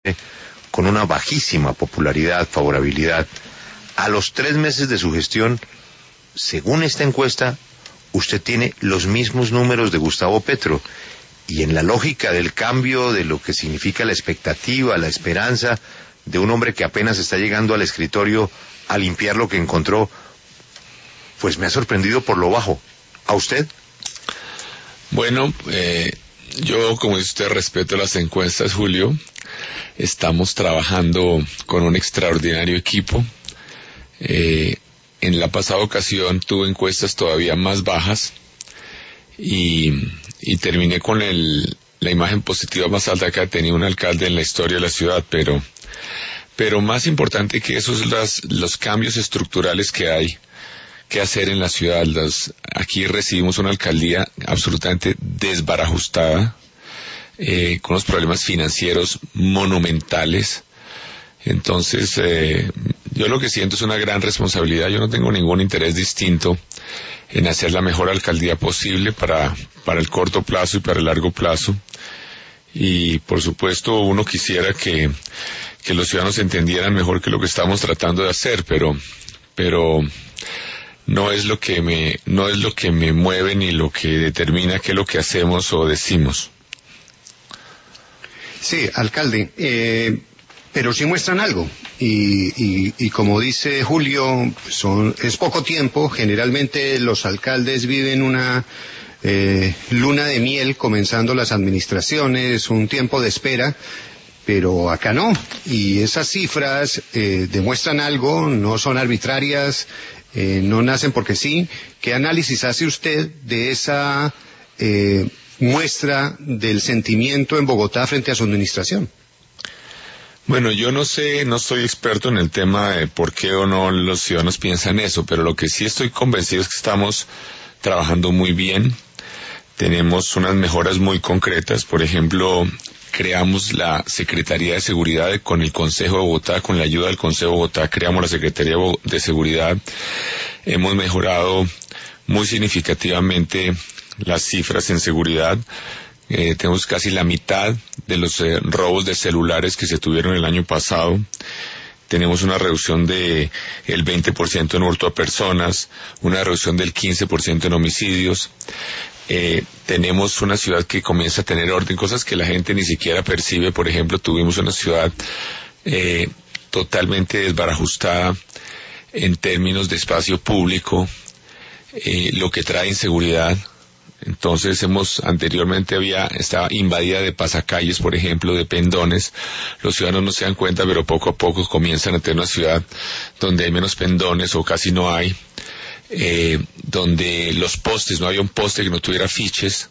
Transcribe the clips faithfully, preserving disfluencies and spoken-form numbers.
con una bajísima popularidad, favorabilidad. A los tres meses de su gestión, según esta encuesta, usted tiene los mismos números de Gustavo Petro. Y en la lógica del cambio de lo que significa la expectativa, la esperanza de un hombre que apenas está llegando al escritorio a limpiar lo que encontró, pues me ha sorprendido por lo bajo. ¿A usted? Bueno, eh, yo, como dice usted, respeto las encuestas, Julio. Estamos trabajando con un extraordinario equipo. Eh, en la pasada ocasión tuve encuestas todavía más bajas y, y terminé con el, la imagen positiva más alta que ha tenido un alcalde en la historia de la ciudad, pero, pero más importante que eso es las, los cambios estructurales que hay que hacer en la ciudad. Las, aquí recibimos una alcaldía absolutamente desbarajustada, eh, con los problemas financieros monumentales. Entonces, eh, yo lo que siento es una gran responsabilidad. Yo no tengo ningún interés distinto en hacer la mejor alcaldía posible para, para el corto plazo y para el largo plazo. Y, por supuesto, uno quisiera que, que los ciudadanos entendieran mejor que lo que estamos tratando de hacer, pero, pero no es lo que me, no es lo que me mueve ni lo que determina qué es lo que hacemos o decimos. Sí, alcalde, eh, pero sí muestran algo, y, y, y como dice Julio, son, es poco tiempo. Generalmente los alcaldes viven una eh, luna de miel comenzando las administraciones, un tiempo de espera, pero acá no, y esas cifras eh, demuestran algo, no son arbitrarias, eh, no nacen porque sí. ¿Qué análisis hace usted de esa eh, muestra del sentimiento en Bogotá frente a su administración? Bueno, yo no sé, no soy experto en el tema de por qué o no los ciudadanos piensan eso, pero lo que sí estoy convencido es que estamos trabajando muy bien. Tenemos unas mejoras muy concretas. Por ejemplo, creamos la Secretaría de Seguridad con el Consejo de Bogotá, con la ayuda del Consejo de Bogotá creamos la Secretaría de Seguridad. Hemos mejorado muy significativamente las cifras en seguridad. Eh, tenemos casi la mitad de los eh, robos de celulares que se tuvieron el año pasado. Tenemos una reducción de el veinte por ciento en hurto a personas, una reducción del quince por ciento en homicidios. Eh, tenemos una ciudad que comienza a tener orden, cosas que la gente ni siquiera percibe. Por ejemplo, tuvimos una ciudad eh, totalmente desbarajustada en términos de espacio público, eh, lo que trae inseguridad. Entonces hemos, anteriormente había, estaba invadida de pasacalles, por ejemplo, de pendones. Los ciudadanos no se dan cuenta, pero poco a poco comienzan a tener una ciudad donde hay menos pendones o casi no hay, eh, donde los postes, no había un poste que no tuviera afiches.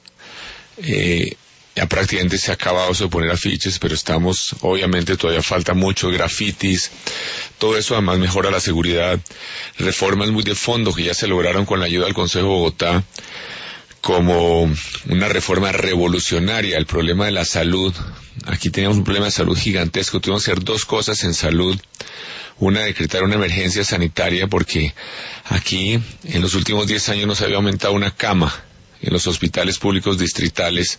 Eh, ya prácticamente se ha acabado eso de poner afiches, pero estamos, obviamente todavía falta mucho, grafitis, todo eso además mejora la seguridad. Reformas muy de fondo que ya se lograron con la ayuda del Consejo de Bogotá, como una reforma revolucionaria, el problema de la salud. Aquí teníamos un problema de salud gigantesco, tuvimos que hacer dos cosas en salud. Una, decretar una emergencia sanitaria, porque aquí en los últimos diez años nos había aumentado una cama en los hospitales públicos distritales,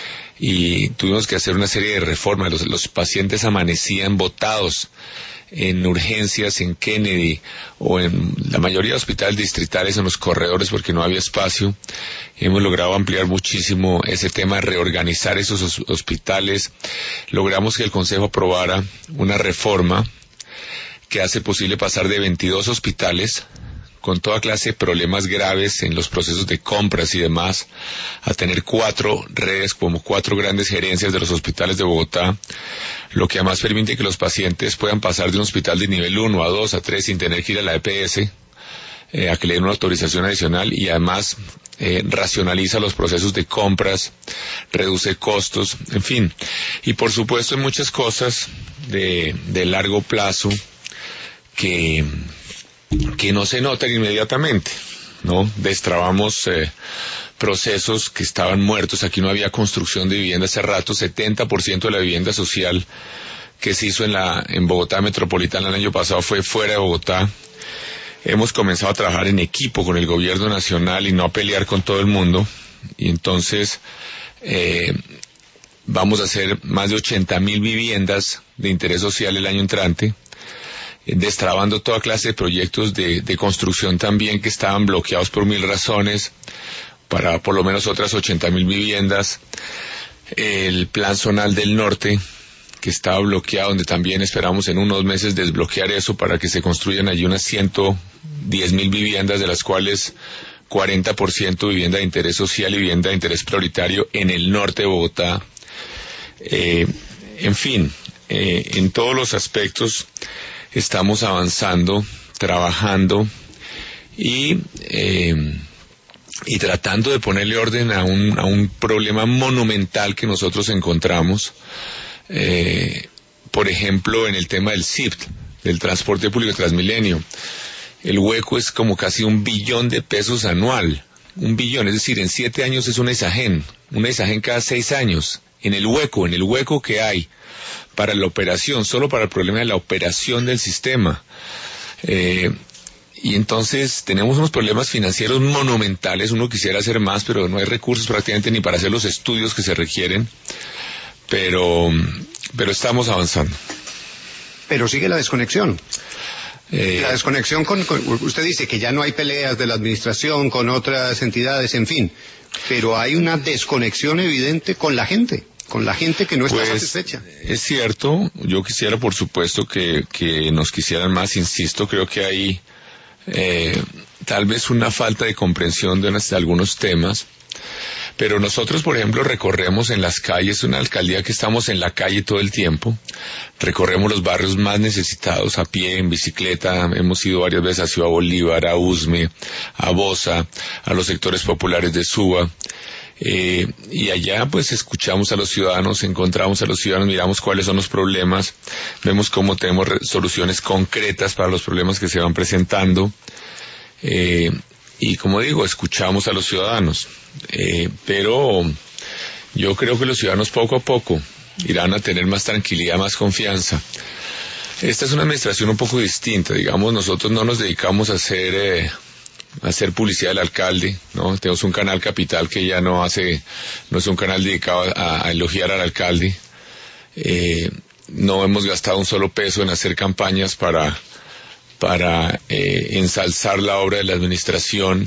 y tuvimos que hacer una serie de reformas. Los, los pacientes amanecían botados en urgencias, en Kennedy, o en la mayoría de hospitales distritales, en los corredores, porque no había espacio. Hemos logrado ampliar muchísimo ese tema, reorganizar esos hospitales. Logramos que el Consejo aprobara una reforma que hace posible pasar de veintidós hospitales con toda clase de problemas graves en los procesos de compras y demás, a tener cuatro redes, como cuatro grandes gerencias de los hospitales de Bogotá, lo que además permite que los pacientes puedan pasar de un hospital de nivel uno a dos a tres sin tener que ir a la E P S, eh, a que le den una autorización adicional, y además eh, racionaliza los procesos de compras, reduce costos, en fin. Y por supuesto hay muchas cosas de, de largo plazo que... que no se notan inmediatamente, ¿no? Destrabamos eh, procesos que estaban muertos. Aquí no había construcción de vivienda hace rato. setenta por ciento de la vivienda social que se hizo en la en Bogotá metropolitana el año pasado fue fuera de Bogotá. Hemos comenzado a trabajar en equipo con el gobierno nacional y no a pelear con todo el mundo, y entonces eh, vamos a hacer más de ochenta mil viviendas de interés social el año entrante, destrabando toda clase de proyectos de, de construcción también que estaban bloqueados por mil razones, para por lo menos otras ochenta mil viviendas, el plan zonal del norte, que estaba bloqueado, donde también esperamos en unos meses desbloquear eso para que se construyan allí unas ciento diez mil viviendas, de las cuales cuarenta por ciento vivienda de interés social y vivienda de interés prioritario en el norte de Bogotá. Eh, en fin, eh, en todos los aspectos estamos avanzando, trabajando y eh, y tratando de ponerle orden a un a un problema monumental que nosotros encontramos, eh, por ejemplo, en el tema del S I F T, del transporte público de Transmilenio. El hueco es como casi un billón de pesos anual, un billón, es decir, en siete años es una Isagen, una Isagen cada seis años, en el hueco, en el hueco que hay para la operación, solo para el problema de la operación del sistema. Eh, y entonces tenemos unos problemas financieros monumentales. Uno quisiera hacer más, pero no hay recursos prácticamente ni para hacer los estudios que se requieren, pero, pero estamos avanzando. Pero sigue la desconexión. Eh, la desconexión con, con, usted dice que ya no hay peleas de la administración con otras entidades, en fin, pero hay una desconexión evidente con la gente. Con la gente que no está pues, satisfecha. Es cierto, yo quisiera por supuesto que, que nos quisieran más, insisto, creo que hay eh, tal vez una falta de comprensión de, unas, de algunos temas, pero nosotros, por ejemplo, recorremos en las calles, una alcaldía que estamos en la calle todo el tiempo, recorremos los barrios más necesitados a pie, en bicicleta, hemos ido varias veces a Ciudad Bolívar, a Usme, a Bosa, a los sectores populares de Suba. Eh, y allá pues escuchamos a los ciudadanos, encontramos a los ciudadanos, miramos cuáles son los problemas, vemos cómo tenemos soluciones concretas para los problemas que se van presentando, eh, y como digo, escuchamos a los ciudadanos, eh, pero yo creo que los ciudadanos poco a poco irán a tener más tranquilidad, más confianza. Esta es una administración un poco distinta, digamos, nosotros no nos dedicamos a hacer eh, hacer publicidad del alcalde, ¿no? Tenemos un canal Capital que ya no hace, no es un canal dedicado a, a elogiar al alcalde. Eh, no hemos gastado un solo peso en hacer campañas para, para eh, ensalzar la obra de la administración.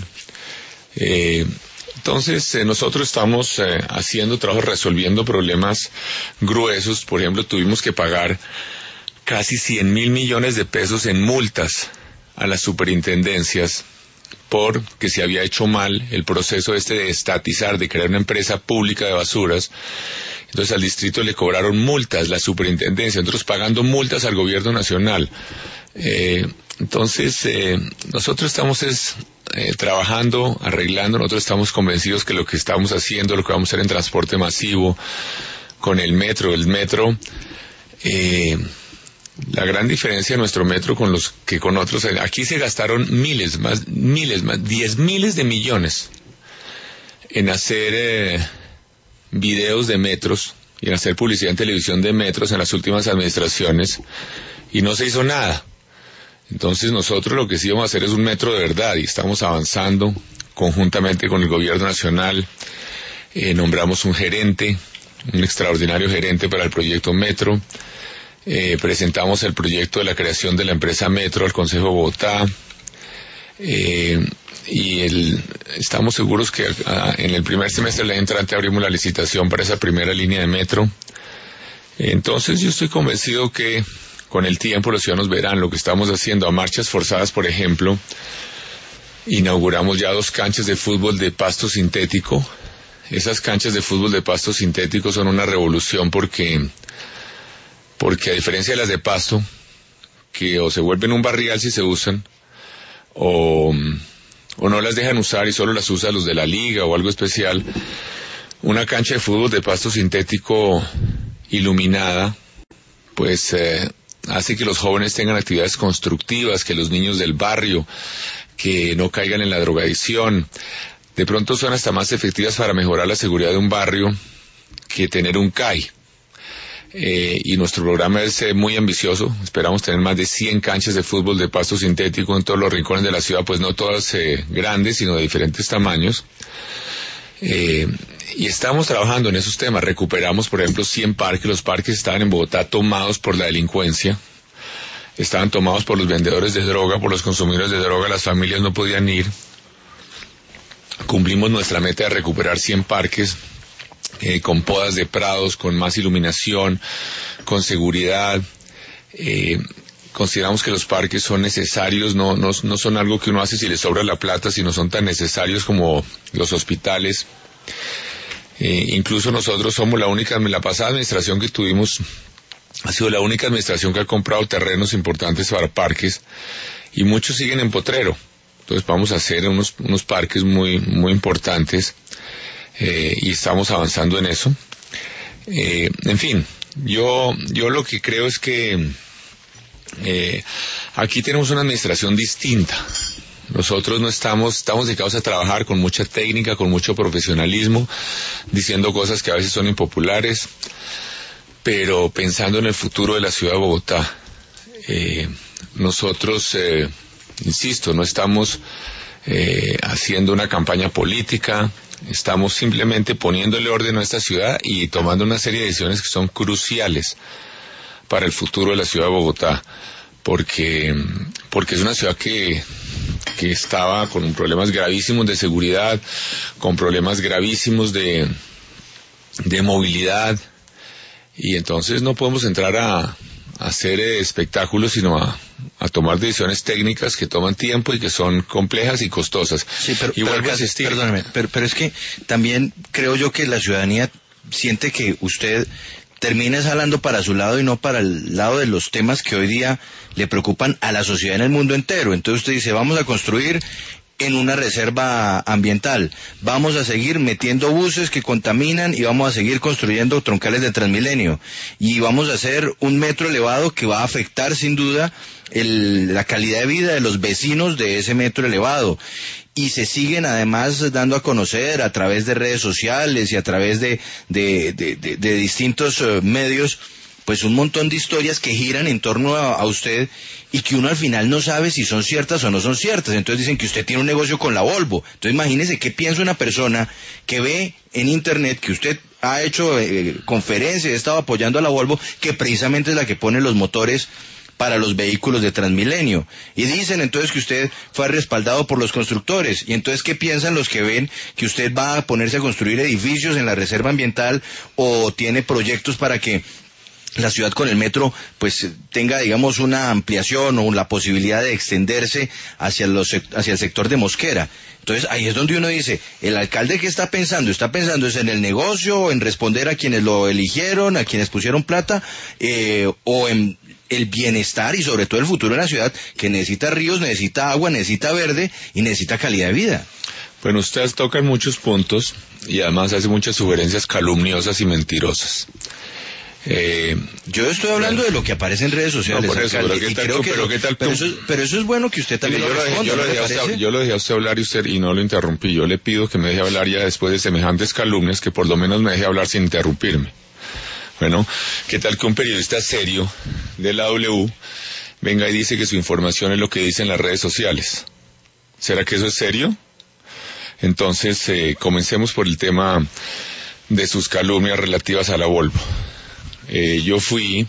Eh, entonces, eh, nosotros estamos eh, haciendo trabajo, resolviendo problemas gruesos. Por ejemplo, tuvimos que pagar casi cien mil millones de pesos en multas a las superintendencias porque se había hecho mal el proceso este de estatizar, de crear una empresa pública de basuras. Entonces al distrito le cobraron multas, la superintendencia, nosotros pagando multas al gobierno nacional. Eh, entonces eh, nosotros estamos es, eh, trabajando, arreglando, nosotros estamos convencidos que lo que estamos haciendo, lo que vamos a hacer en transporte masivo, con el metro, el metro, eh, la gran diferencia de nuestro metro con los que con otros, aquí se gastaron miles, más, miles, más, diez miles de millones en hacer eh, videos de metros y en hacer publicidad en televisión de metros en las últimas administraciones y no se hizo nada. Entonces nosotros lo que sí vamos a hacer es un metro de verdad y estamos avanzando conjuntamente con el gobierno nacional. Eh, nombramos un gerente, un extraordinario gerente para el proyecto Metro. Eh, presentamos el proyecto de la creación de la empresa Metro al Consejo de Bogotá, eh, y el, estamos seguros que a, en el primer semestre del año entrante abrimos la licitación para esa primera línea de metro. Entonces yo estoy convencido que con el tiempo los ciudadanos verán lo que estamos haciendo a marchas forzadas. Por ejemplo, inauguramos ya dos canchas de fútbol de pasto sintético. Esas canchas de fútbol de pasto sintético son una revolución porque porque a diferencia de las de pasto, que o se vuelven un barrial si se usan, o, o no las dejan usar y solo las usan los de la liga o algo especial, una cancha de fútbol de pasto sintético iluminada, pues eh, hace que los jóvenes tengan actividades constructivas, que los niños del barrio, que no caigan en la drogadicción. De pronto son hasta más efectivas para mejorar la seguridad de un barrio que tener un C A I. Eh, y nuestro programa es eh, muy ambicioso, esperamos tener más de cien canchas de fútbol de pasto sintético en todos los rincones de la ciudad, pues no todas eh, grandes, sino de diferentes tamaños. Eh, y estamos trabajando en esos temas. Recuperamos, por ejemplo, cien parques. Los parques estaban en Bogotá tomados por la delincuencia, estaban tomados por los vendedores de droga, por los consumidores de droga, las familias no podían ir. Cumplimos nuestra meta de recuperar cien parques, eh, con podas de prados, con más iluminación, con seguridad. Eh, consideramos que los parques son necesarios, no, no, no son algo que uno hace si le sobra la plata, sino son tan necesarios como los hospitales. Eh, incluso nosotros somos la única, la pasada administración que tuvimos ha sido la única administración que ha comprado terrenos importantes para parques, y muchos siguen en potrero. Entonces vamos a hacer unos, unos parques muy, muy importantes, eh, y estamos avanzando en eso. Eh, en fin, yo, yo lo que creo es que eh, aquí tenemos una administración distinta. Nosotros no estamos, estamos dedicados a trabajar con mucha técnica, con mucho profesionalismo, diciendo cosas que a veces son impopulares, pero pensando en el futuro de la ciudad de Bogotá. Eh, nosotros, eh, insisto, no estamos eh, haciendo una campaña política, estamos simplemente poniéndole orden a esta ciudad y tomando una serie de decisiones que son cruciales para el futuro de la ciudad de Bogotá, porque, porque es una ciudad que, que estaba con problemas gravísimos de seguridad, con problemas gravísimos de, de movilidad, y entonces no podemos entrar a, a hacer espectáculos, sino a, a tomar decisiones técnicas que toman tiempo y que son complejas y costosas. Sí, pero, Igual pero, que asistir. Perdóneme, pero, pero es que también creo yo que la ciudadanía siente que usted termina jalando para su lado y no para el lado de los temas que hoy día le preocupan a la sociedad en el mundo entero. Entonces usted dice, vamos a construir en una reserva ambiental, vamos a seguir metiendo buses que contaminan y vamos a seguir construyendo troncales de Transmilenio, y vamos a hacer un metro elevado que va a afectar sin duda el, la calidad de vida de los vecinos de ese metro elevado. Y se siguen además dando a conocer a través de redes sociales y a través de, de, de, de, de distintos uh, medios, pues un montón de historias que giran en torno a, a usted y que uno al final no sabe si son ciertas o no son ciertas. Entonces dicen que usted tiene un negocio con la Volvo. Entonces imagínese qué piensa una persona que ve en internet que usted ha hecho eh, conferencias, ha estado apoyando a la Volvo, que precisamente es la que pone los motores para los vehículos de Transmilenio. Y dicen entonces que usted fue respaldado por los constructores. Y entonces, ¿qué piensan los que ven que usted va a ponerse a construir edificios en la reserva ambiental o tiene proyectos para que la ciudad con el metro pues tenga, digamos, una ampliación o la posibilidad de extenderse hacia los hacia el sector de Mosquera? Entonces ahí es donde uno dice, ¿el alcalde qué está pensando? ¿Está pensando es en el negocio, en responder a quienes lo eligieron, a quienes pusieron plata, eh, o en el bienestar y sobre todo el futuro de la ciudad, que necesita ríos, necesita agua, necesita verde y necesita calidad de vida? Bueno, ustedes tocan muchos puntos y además hace muchas sugerencias calumniosas y mentirosas. Eh, yo estoy hablando bueno, de lo que aparece en redes sociales, no, por eso, alcalde, pero, ¿qué tal, y creo que, pero, ¿qué tal pero, eso es, pero eso es bueno que usted también yo lo responda. Yo lo, dejé, yo, lo dejé usted, yo lo dejé a usted hablar y usted y no lo interrumpí. Yo le pido que me deje hablar ya después de semejantes calumnias, que por lo menos me deje hablar sin interrumpirme. Bueno, ¿qué tal que un periodista serio de la W venga y dice que su información es lo que dicen las redes sociales? ¿Será que eso es serio? Entonces, eh, comencemos por el tema de sus calumnias relativas a la Volvo. Eh, yo fui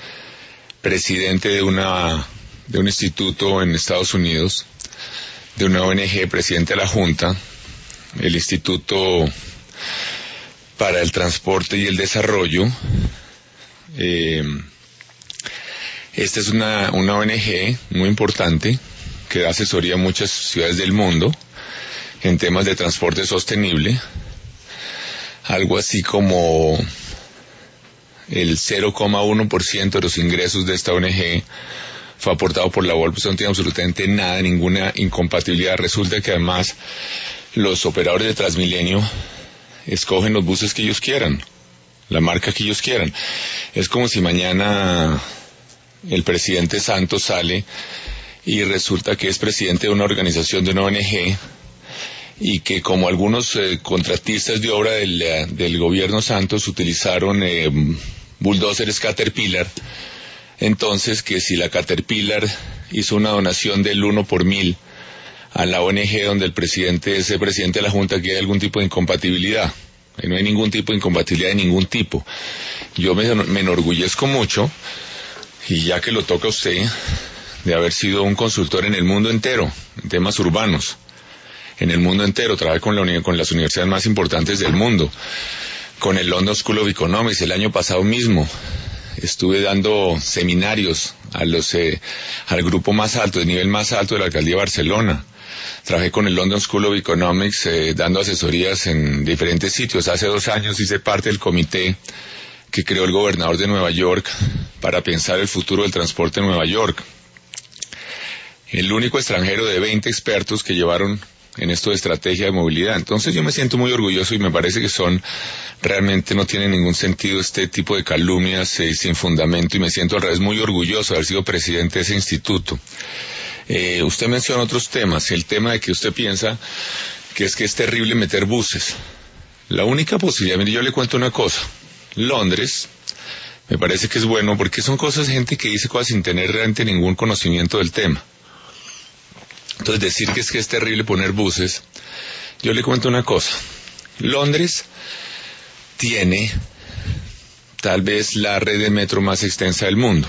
presidente de una de un instituto en Estados Unidos, de una O N G, presidente de la Junta, el Instituto para el Transporte y el Desarrollo. Eh, esta es una, una O N G muy importante que da asesoría a muchas ciudades del mundo en temas de transporte sostenible. Algo así como el cero coma uno por ciento de los ingresos de esta O N G fue aportado por la Volvo. Eso no tiene absolutamente nada, ninguna incompatibilidad. Resulta que además los operadores de Transmilenio escogen los buses que ellos quieran, la marca que ellos quieran. Es como si mañana el presidente Santos sale y resulta que es presidente de una organización, de una O N G, y que como algunos eh, contratistas de obra del, eh, del gobierno Santos utilizaron eh, bulldozers Caterpillar, entonces que si la Caterpillar hizo una donación del uno por mil a la O N G donde el presidente es el presidente de la Junta, que hay algún tipo de incompatibilidad. Ahí no hay ningún tipo de incompatibilidad de ningún tipo. Yo me, me enorgullezco mucho, y ya que lo toca a usted, de haber sido un consultor en el mundo entero, en temas urbanos. En el mundo entero, trabajé con, la, con las universidades más importantes del mundo, con el London School of Economics. El año pasado mismo estuve dando seminarios a los, eh, al grupo más alto, de nivel más alto de la alcaldía de Barcelona. Trabajé con el London School of Economics eh, dando asesorías en diferentes sitios. Hace dos años hice parte del comité que creó el gobernador de Nueva York para pensar el futuro del transporte en Nueva York. El único extranjero de veinte expertos que llevaron en esto de estrategia de movilidad. Entonces yo me siento muy orgulloso y me parece que son, realmente no tiene ningún sentido este tipo de calumnias eh, sin fundamento, y me siento al revés muy orgulloso de haber sido presidente de ese instituto. Eh, usted menciona otros temas, el tema de que usted piensa que es que es terrible meter buses. La única posibilidad, mire, yo le cuento una cosa, Londres, me parece que es bueno porque son cosas de gente que dice cosas sin tener realmente ningún conocimiento del tema. Entonces decir que es que es terrible poner buses, yo le cuento una cosa, Londres tiene tal vez la red de metro más extensa del mundo.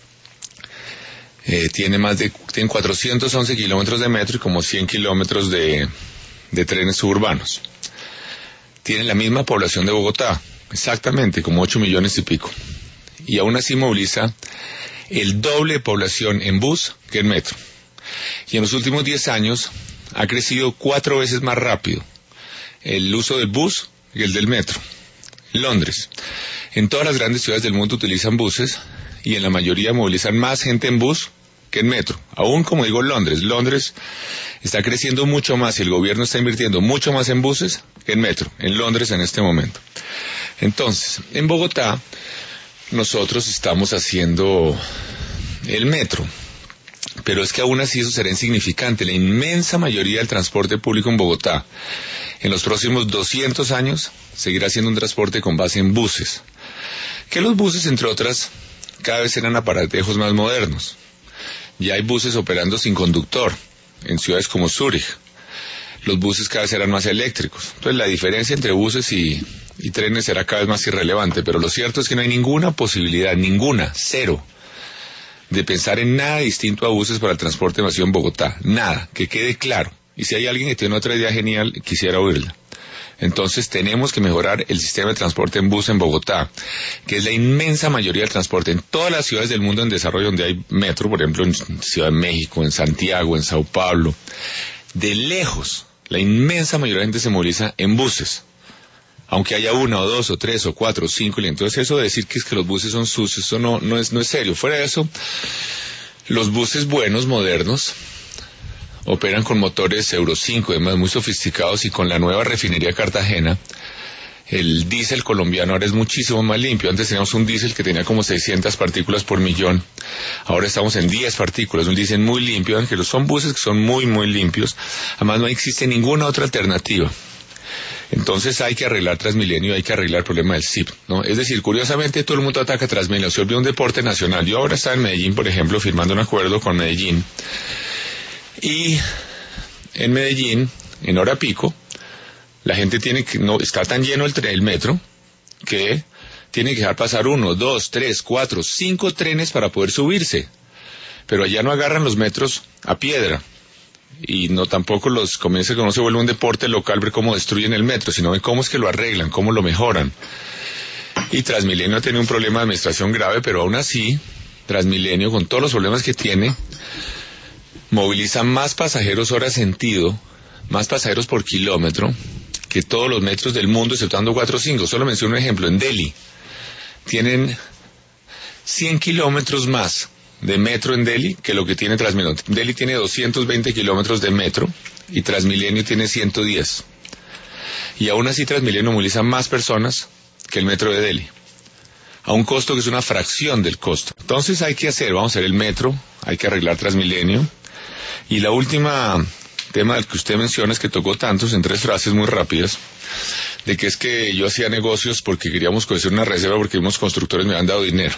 Eh, tiene más de tiene cuatrocientos once kilómetros de metro y como cien kilómetros de, de trenes suburbanos. Tiene la misma población de Bogotá, exactamente, como ocho millones y pico. Y aún así moviliza el doble de población en bus que en metro. Y en los últimos diez años ha crecido cuatro veces más rápido el uso del bus que el del metro. Londres. En todas las grandes ciudades del mundo utilizan buses, y en la mayoría movilizan más gente en bus que en metro. Aún como digo Londres, Londres está creciendo mucho más y el gobierno está invirtiendo mucho más en buses que en metro, en Londres en este momento. Entonces, en Bogotá, nosotros estamos haciendo el metro, pero es que aún así eso será insignificante. La inmensa mayoría del transporte público en Bogotá, en los próximos doscientos años, seguirá siendo un transporte con base en buses. Que los buses, entre otras, cada vez serán aparatejos más modernos. Ya hay buses operando sin conductor en ciudades como Zúrich. Los buses cada vez serán más eléctricos. Entonces la diferencia entre buses y, y trenes será cada vez más irrelevante. Pero lo cierto es que no hay ninguna posibilidad, ninguna, cero, de pensar en nada distinto a buses para el transporte masivo en Bogotá. Nada, que quede claro. Y si hay alguien que tiene otra idea genial, quisiera oírla. Entonces tenemos que mejorar el sistema de transporte en bus en Bogotá, que es la inmensa mayoría del transporte. En todas las ciudades del mundo en desarrollo donde hay metro, por ejemplo en Ciudad de México, en Santiago, en Sao Paulo, de lejos, la inmensa mayoría de gente se moviliza en buses. Aunque haya una o dos o tres o cuatro o cinco, y entonces eso de decir que es que los buses son sucios, eso no, no es, no es serio. Fuera de eso, los buses buenos, modernos, operan con motores Euro cinco, además muy sofisticados, y con la nueva refinería Cartagena, el diésel colombiano ahora es muchísimo más limpio. Antes teníamos un diésel que tenía como seiscientas partículas por millón, ahora estamos en diez partículas, un diésel muy limpio, aunque son buses que son muy muy limpios, además no existe ninguna otra alternativa. Entonces hay que arreglar Transmilenio, hay que arreglar el problema del S I P, ¿no? Es decir, curiosamente todo el mundo ataca Transmilenio, se olvida un deporte nacional. Yo ahora estaba en Medellín, por ejemplo, firmando un acuerdo con Medellín, y en Medellín, en hora pico, la gente tiene que, no, está tan lleno el, el metro, que tiene que dejar pasar uno, dos, tres, cuatro, cinco trenes para poder subirse. Pero allá no agarran los metros a piedra, y no tampoco los comienza, que no se vuelve un deporte local ver cómo destruyen el metro, sino ver cómo es que lo arreglan, cómo lo mejoran. Y Transmilenio tiene un problema de administración grave, pero aún así, Transmilenio, con todos los problemas que tiene, moviliza más pasajeros hora sentido, más pasajeros por kilómetro, que todos los metros del mundo, exceptuando cuatro o cinco. Solo menciono un ejemplo, en Delhi tienen cien kilómetros más de metro en Delhi que lo que tiene Transmilenio. Delhi tiene doscientos veinte kilómetros de metro y Transmilenio tiene ciento diez. Y aún así Transmilenio moviliza más personas que el metro de Delhi, a un costo que es una fracción del costo. Entonces hay que hacer, vamos a hacer el metro, hay que arreglar Transmilenio. Y la última tema del que usted menciona es que tocó tantos en tres frases muy rápidas, de que es que yo hacía negocios porque queríamos conocer una reserva porque unos constructores me habían dado dinero.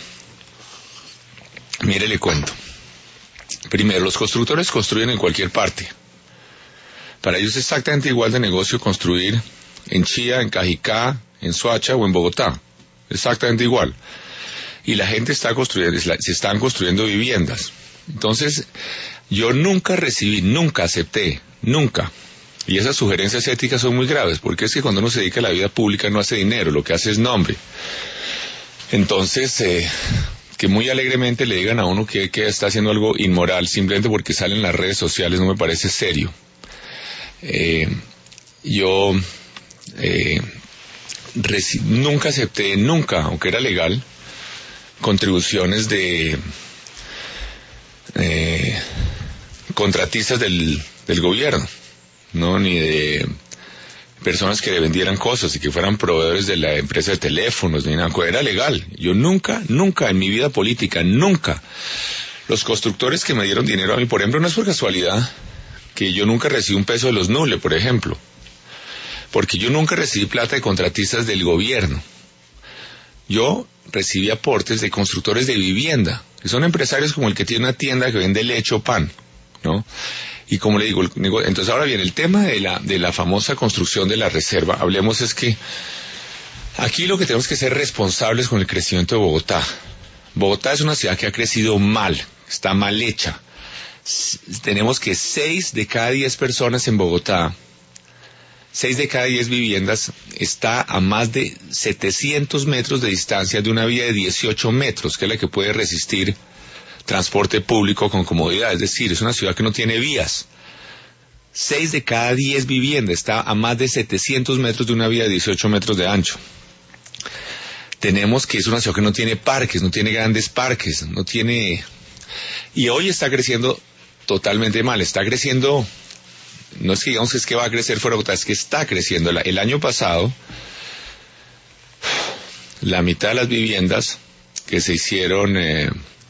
Mire, le cuento. Primero, los constructores construyen en cualquier parte. Para ellos es exactamente igual de negocio construir en Chía, en Cajicá, en Soacha o en Bogotá. Exactamente igual. Y la gente está construyendo, se están construyendo viviendas. Entonces, yo nunca recibí, nunca acepté, nunca. Y esas sugerencias éticas son muy graves, porque es que cuando uno se dedica a la vida pública no hace dinero, lo que hace es nombre. Entonces, eh, que muy alegremente le digan a uno que, que está haciendo algo inmoral simplemente porque sale en las redes sociales no me parece serio. Eh, yo eh, reci- nunca acepté, nunca, aunque era legal, contribuciones de eh, contratistas del, del gobierno, no, ni de personas que le vendieran cosas y que fueran proveedores de la empresa de teléfonos, ni nada, era legal. Yo nunca, nunca en mi vida política, nunca. Los constructores que me dieron dinero a mí, por ejemplo, no es por casualidad que yo nunca recibí un peso de los Nule, por ejemplo, porque yo nunca recibí plata de contratistas del gobierno. Yo recibí aportes de constructores de vivienda, que son empresarios como el que tiene una tienda que vende leche o pan, ¿no? Y como le digo, entonces ahora bien, el tema de la, de la famosa construcción de la reserva, hablemos es que aquí lo que tenemos que ser responsables con el crecimiento de Bogotá. Bogotá es una ciudad que ha crecido mal, está mal hecha. S- tenemos que seis de cada diez personas en Bogotá, seis de cada diez viviendas, está a más de setecientos metros de distancia de una vía de dieciocho metros, que es la que puede resistir transporte público con comodidad, es decir, es una ciudad que no tiene vías. Seis de cada diez viviendas está a más de setecientos metros de una vía de dieciocho metros de ancho. Tenemos que es una ciudad que no tiene parques, no tiene grandes parques, no tiene... Y hoy está creciendo totalmente mal, está creciendo, no es que digamos que es que va a crecer fuera de Bogotá, es que está creciendo. El año pasado, la mitad de las viviendas que se hicieron... Eh,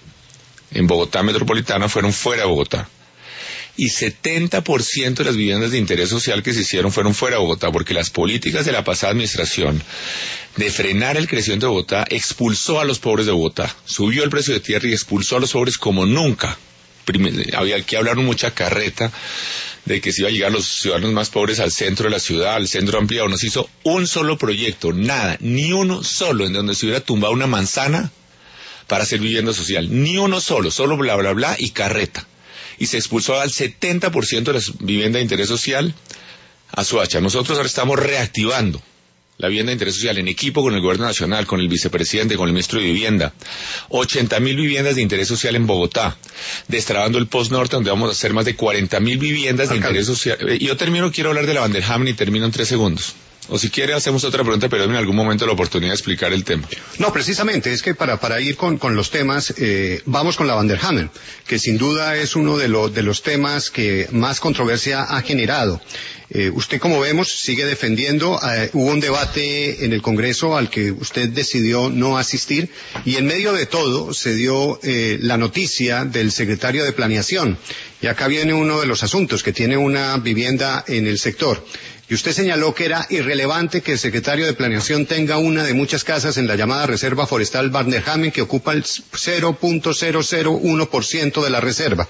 en Bogotá metropolitana fueron fuera de Bogotá. Y setenta por ciento de las viviendas de interés social que se hicieron fueron fuera de Bogotá, porque las políticas de la pasada administración de frenar el crecimiento de Bogotá expulsó a los pobres de Bogotá. Subió el precio de tierra y expulsó a los pobres como nunca. Primer, había que hablar mucha carreta de que se iba a llegar los ciudadanos más pobres al centro de la ciudad, al centro ampliado. No se hizo un solo proyecto, nada, ni uno solo en donde se hubiera tumbado una manzana para hacer vivienda social, ni uno solo, solo bla bla bla y carreta. Y se expulsó al setenta por ciento de las viviendas de interés social a Soacha. Nosotros ahora estamos reactivando la vivienda de interés social en equipo con el gobierno nacional, con el vicepresidente, con el ministro de Vivienda. ochenta mil viviendas de interés social en Bogotá, destrabando el Post Norte, donde vamos a hacer más de cuarenta mil viviendas de interés social. Y yo termino, quiero hablar de la Vanderhamen y termino en tres segundos. O si quiere hacemos otra pregunta, pero en algún momento la oportunidad de explicar el tema. No, precisamente, es que para, para ir con, con los temas, eh, vamos con la Vanderhamen, que sin duda es uno de, lo, de los temas que más controversia ha generado. Eh, usted, como vemos, sigue defendiendo, eh, hubo un debate en el Congreso al que usted decidió no asistir, y en medio de todo se dio eh, la noticia del secretario de Planeación. Y acá viene uno de los asuntos, que tiene una vivienda en el sector. Y usted señaló que era irrelevante que el secretario de Planeación tenga una de muchas casas en la llamada Reserva Forestal Vanderhamen, que ocupa el cero punto cero cero uno por ciento de la reserva.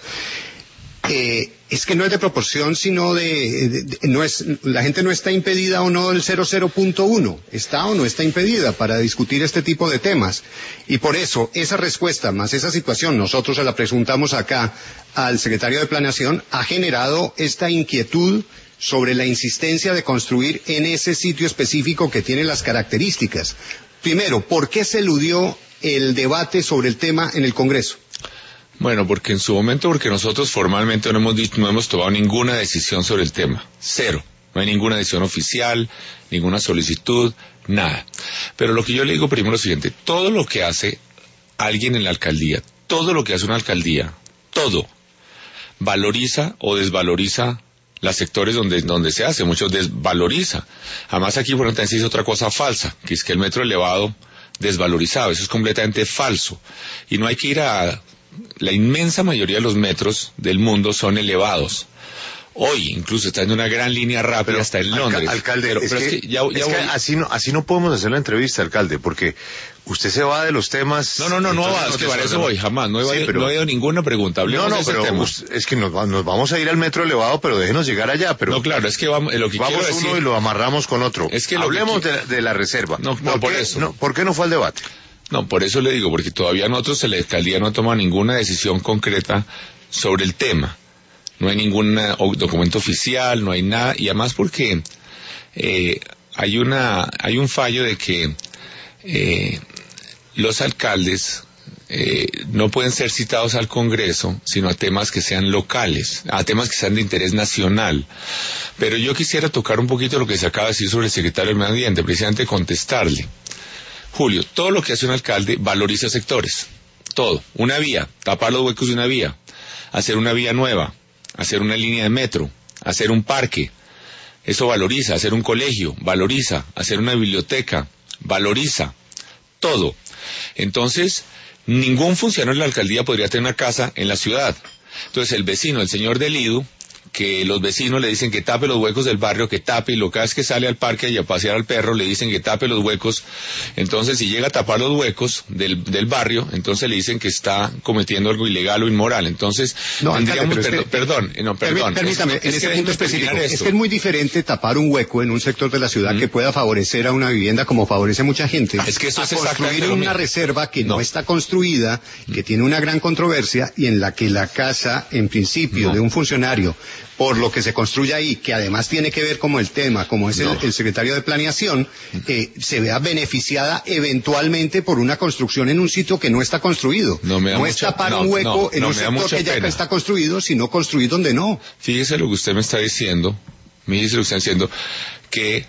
Eh, es que no es de proporción, sino de, de, de no es, la gente no está impedida o no del cero punto uno, está o no está impedida para discutir este tipo de temas. Y por eso, esa respuesta más esa situación, nosotros se la preguntamos acá al secretario de Planeación, ha generado esta inquietud sobre la insistencia de construir en ese sitio específico que tiene las características. Primero, ¿por qué se eludió el debate sobre el tema en el Congreso? Bueno, porque en su momento, porque nosotros formalmente no hemos, no hemos tomado ninguna decisión sobre el tema. Cero. No hay ninguna decisión oficial, ninguna solicitud, nada. Pero lo que yo le digo primero es lo siguiente. Todo lo que hace alguien en la alcaldía, todo lo que hace una alcaldía, todo, valoriza o desvaloriza los sectores donde, donde se hace, muchos desvaloriza. Además aquí, por ejemplo, se dice otra cosa falsa, que es que el metro elevado desvalorizado, eso es completamente falso. Y no hay que ir a... La inmensa mayoría de los metros del mundo son elevados. Hoy incluso está en una gran línea rápida Pero, hasta en alca- Londres. alcalde, pero, es pero que, es que ya, ya es que voy- así no así no podemos hacer la entrevista, alcalde, porque usted se va de los temas. No, no, no, no entonces va, es nos que para eso desordenamos. voy, jamás, no he, Sí, ido- pero- no he ido a ninguna pregunta, hablemos No, no, de ese pero tema. us- es que nos, va- nos vamos a ir al metro elevado, pero déjenos llegar allá, pero No, claro, es que vamos, lo que vamos quiero uno decir... y lo amarramos con otro. Es que lo Hablemos que qui- de, la- de la reserva. No, no, ¿Por por qué, eso. no, ¿Por qué no fue al debate? No, por eso le digo, porque todavía nosotros en la alcaldía no toma ninguna decisión concreta sobre el tema. No hay ningún eh, o- documento oficial, no hay nada, y además porque eh, hay una, hay un fallo de que eh, los alcaldes eh, no pueden ser citados al Congreso, sino a temas que sean locales, a temas que sean de interés nacional. Pero yo quisiera tocar un poquito lo que se acaba de decir sobre el secretario del Medio Ambiente, precisamente contestarle. Julio, todo lo que hace un alcalde valoriza sectores, todo. Una vía, tapar los huecos de una vía, hacer una vía nueva, hacer una línea de metro, hacer un parque, eso valoriza, hacer un colegio, valoriza, hacer una biblioteca, valoriza, todo. Entonces, ningún funcionario de la alcaldía podría tener una casa en la ciudad. Entonces, el vecino, el señor del Lido, que los vecinos le dicen que tape los huecos del barrio, que tape, y lo que hace es que sale al parque y a pasear al perro, le dicen que tape los huecos. Entonces, si llega a tapar los huecos del, del barrio, entonces le dicen que está cometiendo algo ilegal o inmoral. Entonces, No, alcalde, tendríamos, pero per- es que- perdón, eh, no, perdón. Permítame, es, en es ese que punto déjeme terminar específico, es esto. que es muy diferente tapar un hueco en un sector de la ciudad que pueda favorecer a una vivienda como favorece a mucha gente, Es que eso a es exactamente construir lo una mismo. reserva que no. No. está construida, que tiene una gran controversia y en la que la casa, en principio, No. de un funcionario, por lo que se construye ahí, que además tiene que ver como el tema, como es el, No. el secretario de Planeación, eh, se vea beneficiada eventualmente por una construcción en un sitio que no está construido. No me da es mucha- tapar no, un hueco no, en no un me da sector mucha que ya pena. está construido, sino construir donde no. Fíjese lo que usted me está diciendo, me dice lo que está diciendo, que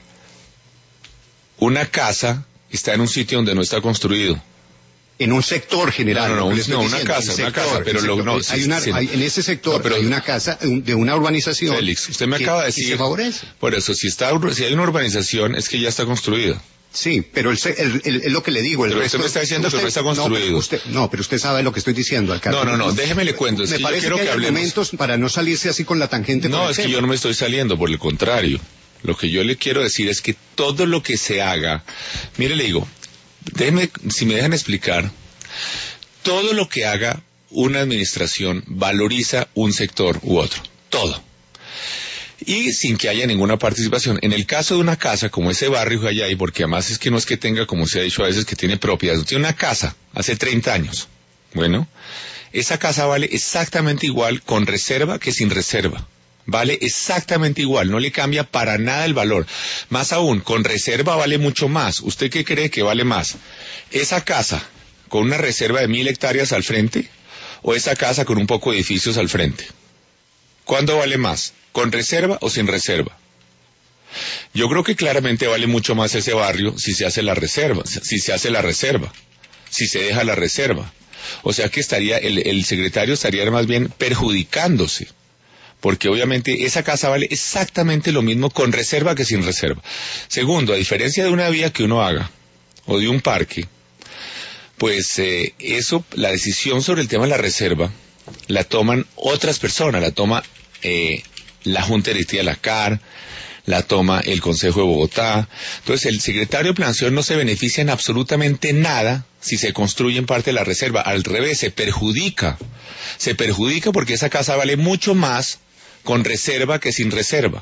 una casa está en un sitio donde no está construido. En un sector general. No, no, no, lo que le estoy no, una diciendo, casa, un una sector, casa, pero un lo- sector. no, sí, hay una, sí, no. hay- en ese sector No, pero- hay una casa un- de una urbanización. Félix, usted me que- acaba de que decir... se favorece. Por eso, si está ur- si hay una urbanización, es que ya está construida. Sí, pero el, se- el- el- es lo que le digo. El Pero resto, usted me está diciendo que no está No, pero construido. usted, no, pero usted sabe lo que estoy diciendo, alcalde. No, no, no, déjeme le cuento, es Me que yo parece quiero que hay que hablemos. argumentos para no salirse así con la tangente. por No, el es que tema. yo no me estoy saliendo, por el contrario. Lo que yo le quiero decir es que todo lo que se haga, mire, le digo, déjeme, si me dejan explicar, todo lo que haga una administración valoriza un sector u otro, todo. Y sin que haya ninguna participación. En el caso de una casa, como ese barrio que hay ahí, porque además es que no es que tenga, como se ha dicho a veces, que tiene propiedad, tiene una casa hace treinta años. Bueno, esa casa vale exactamente igual con reserva que sin reserva. Vale exactamente igual, no le cambia para nada el valor. Más aún, con reserva vale mucho más. ¿Usted qué cree que vale más? ¿Esa casa con una reserva de mil hectáreas al frente o esa casa con un poco de edificios al frente? ¿Cuándo vale más? ¿Con reserva o sin reserva? Yo creo que claramente vale mucho más ese barrio si se hace la reserva, si se hace la reserva, si se deja la reserva. O sea que estaría, el, el secretario estaría más bien perjudicándose, porque obviamente esa casa vale exactamente lo mismo con reserva que sin reserva. Segundo, a diferencia de una vía que uno haga, o de un parque, pues eh, eso, la decisión sobre el tema de la reserva, la toman otras personas, la toma eh, la Junta Directiva de la C A R, la toma el Consejo de Bogotá. Entonces el secretario de Planeación no se beneficia en absolutamente nada si se construye en parte de la reserva. Al revés, se perjudica. Se perjudica porque esa casa vale mucho más con reserva que sin reserva.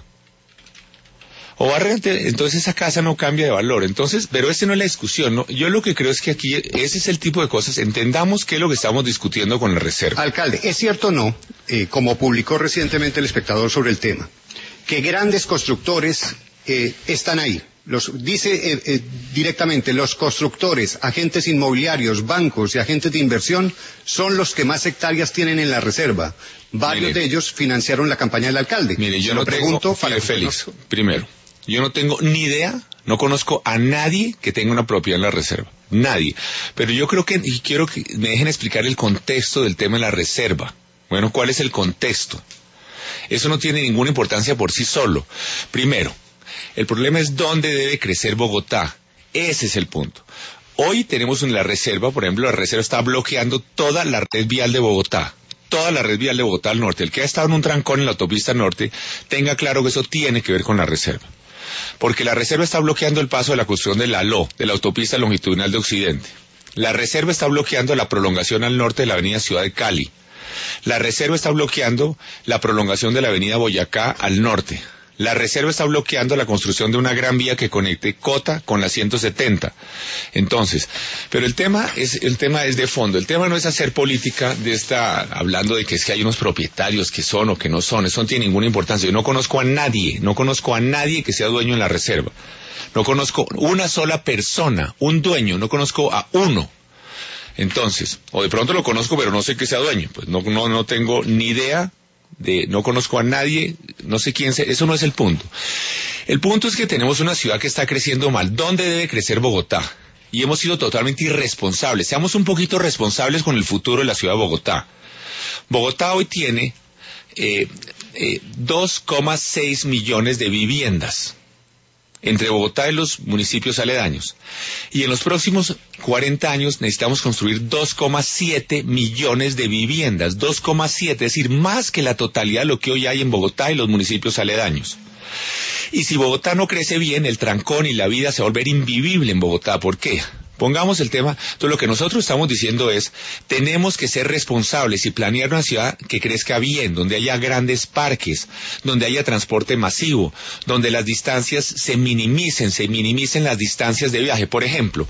O va a re- entonces esa casa no cambia de valor. Entonces, pero esa no es la discusión, ¿no? Yo lo que creo es que aquí ese es el tipo de cosas. Entendamos qué es lo que estamos discutiendo con la reserva. Alcalde, ¿es cierto o no, eh, como publicó recientemente el espectador sobre el tema, que grandes constructores eh, están ahí? Los, dice eh, eh, directamente, los constructores, agentes inmobiliarios, bancos y agentes de inversión son los que más hectáreas tienen en la reserva. Varios Mire, de ellos financiaron la campaña del alcalde. Mire, yo Se no lo pregunto tengo, para mire, Félix, primero, yo no tengo ni idea, no conozco a nadie que tenga una propiedad en la reserva, nadie. Pero yo creo que, y quiero que me dejen explicar el contexto del tema de la reserva. Bueno, ¿cuál es el contexto? Eso no tiene ninguna importancia por sí solo. Primero, el problema es dónde debe crecer Bogotá. Ese es el punto. Hoy tenemos en la reserva, por ejemplo, la reserva está bloqueando toda la red vial de Bogotá. toda la red vial de Bogotá al norte. El que ha estado en un trancón en la autopista norte, tenga claro que eso tiene que ver con la reserva. Porque la reserva está bloqueando el paso de la construcción de la A L O, de la autopista longitudinal de Occidente. La reserva está bloqueando la prolongación al norte de la avenida Ciudad de Cali. La reserva está bloqueando la prolongación de la avenida Boyacá al norte. La reserva está bloqueando la construcción de una gran vía que conecte Cota con la ciento setenta. Entonces, pero el tema es, el tema es de fondo. El tema no es hacer política de esta, hablando de que es que hay unos propietarios que son o que no son. Eso no tiene ninguna importancia. Yo no conozco a nadie, no conozco a nadie que sea dueño en la reserva. No conozco una sola persona, un dueño, no conozco a uno. Entonces, o de pronto lo conozco, pero no sé que sea dueño. Pues no, no, no tengo ni idea. De, no conozco a nadie, no sé quién sea, eso no es el punto. El punto es que tenemos una ciudad que está creciendo mal. ¿Dónde debe crecer Bogotá? Y hemos sido totalmente irresponsables. Seamos un poquito responsables con el futuro de la ciudad de Bogotá. Bogotá hoy tiene eh, eh, dos coma seis millones de viviendas entre Bogotá y los municipios aledaños. Y en los próximos cuarenta años necesitamos construir dos coma siete millones de viviendas, dos coma siete, es decir, más que la totalidad de lo que hoy hay en Bogotá y los municipios aledaños. Y si Bogotá no crece bien, el trancón y la vida se va a volver invivible en Bogotá. ¿Por qué? Pongamos el tema, entonces lo que nosotros estamos diciendo es, tenemos que ser responsables y planear una ciudad que crezca bien, donde haya grandes parques, donde haya transporte masivo, donde las distancias se minimicen, se minimicen las distancias de viaje. Por ejemplo,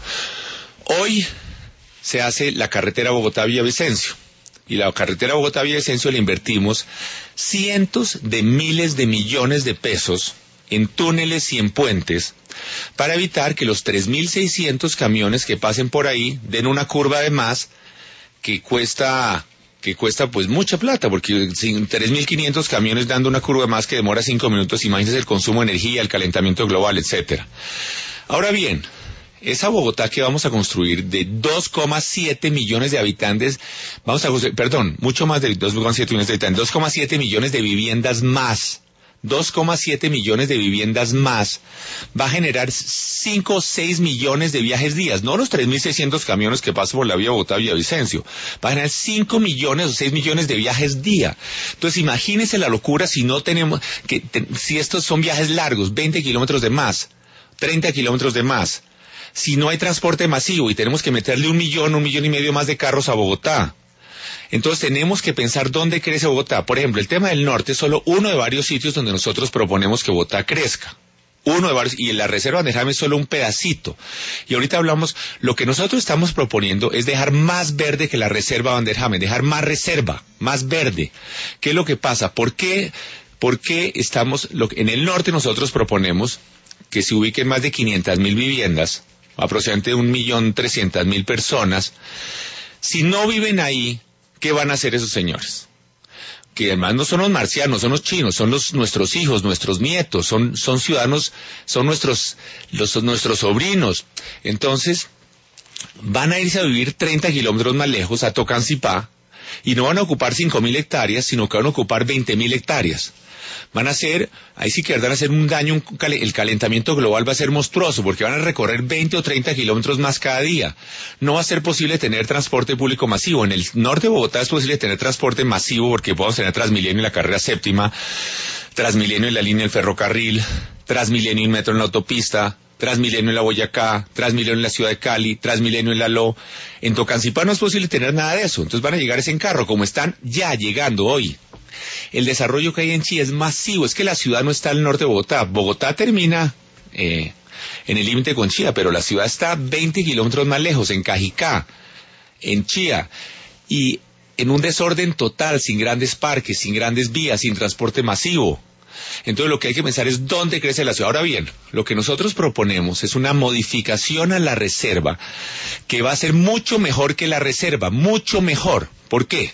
hoy se hace la carretera Bogotá-Villavicencio, y la carretera Bogotá-Villavicencio le invertimos cientos de miles de millones de pesos en túneles y en puentes, para evitar que los tres mil seiscientos camiones que pasen por ahí den una curva de más que cuesta, que cuesta pues mucha plata, porque tres mil quinientos camiones dando una curva de más que demora cinco minutos, imagínense el consumo de energía, el calentamiento global, etcétera. Ahora bien, esa Bogotá que vamos a construir de dos coma siete millones de habitantes, vamos a construir, perdón, mucho más de dos coma siete millones de habitantes, dos coma siete millones de viviendas más, dos coma siete millones de viviendas más, va a generar cinco o seis millones de viajes días, no los tres mil seiscientos camiones que pasan por la vía Bogotá-Villavicencio, va a generar cinco millones o seis millones de viajes día. Entonces imagínense la locura si no tenemos, que te, si estos son viajes largos, veinte kilómetros de más, treinta kilómetros de más, si no hay transporte masivo y tenemos que meterle un millón, un millón y medio más de carros a Bogotá. Entonces tenemos que pensar dónde crece Bogotá. Por ejemplo, el tema del norte es solo uno de varios sitios donde nosotros proponemos que Bogotá crezca. Uno de varios, y en la reserva Banderjame es solo un pedacito. Y ahorita hablamos, lo que nosotros estamos proponiendo es dejar más verde que la reserva Banderjame, dejar más reserva, más verde. ¿Qué es lo que pasa? ¿Por qué, por qué estamos, lo, en el norte nosotros proponemos que se ubiquen más de quinientas mil viviendas, aproximadamente un millón trescientas mil personas? Si no viven ahí, ¿qué van a hacer esos señores? Que además no son los marcianos, son los chinos, son los nuestros hijos, nuestros nietos, son, son ciudadanos, son nuestros, los, son nuestros sobrinos. Entonces, van a irse a vivir treinta kilómetros más lejos, a Tocancipá, y no van a ocupar cinco mil hectáreas, sino que van a ocupar veinte mil hectáreas. Van a hacer, ahí sí que van a hacer un daño, un, el calentamiento global va a ser monstruoso, porque van a recorrer veinte o treinta kilómetros más cada día. No va a ser posible tener transporte público masivo. En el norte de Bogotá es posible tener transporte masivo, porque podemos tener Transmilenio en la carrera séptima, Transmilenio en la línea del ferrocarril, Transmilenio y metro en la autopista, Transmilenio en la Boyacá, Transmilenio en la ciudad de Cali, Transmilenio en la L O. En Tocancipá no es posible tener nada de eso. Entonces van a llegar ese en carro, como están ya llegando hoy. El desarrollo que hay en Chía es masivo, es que la ciudad no está al norte de Bogotá. Bogotá termina eh, en el límite con Chía, pero la ciudad está veinte kilómetros más lejos, en Cajicá, en Chía, y en un desorden total, sin grandes parques, sin grandes vías, sin transporte masivo. Entonces lo que hay que pensar es dónde crece la ciudad. Ahora bien, lo que nosotros proponemos es una modificación a la reserva que va a ser mucho mejor que la reserva, mucho mejor. ¿Por qué?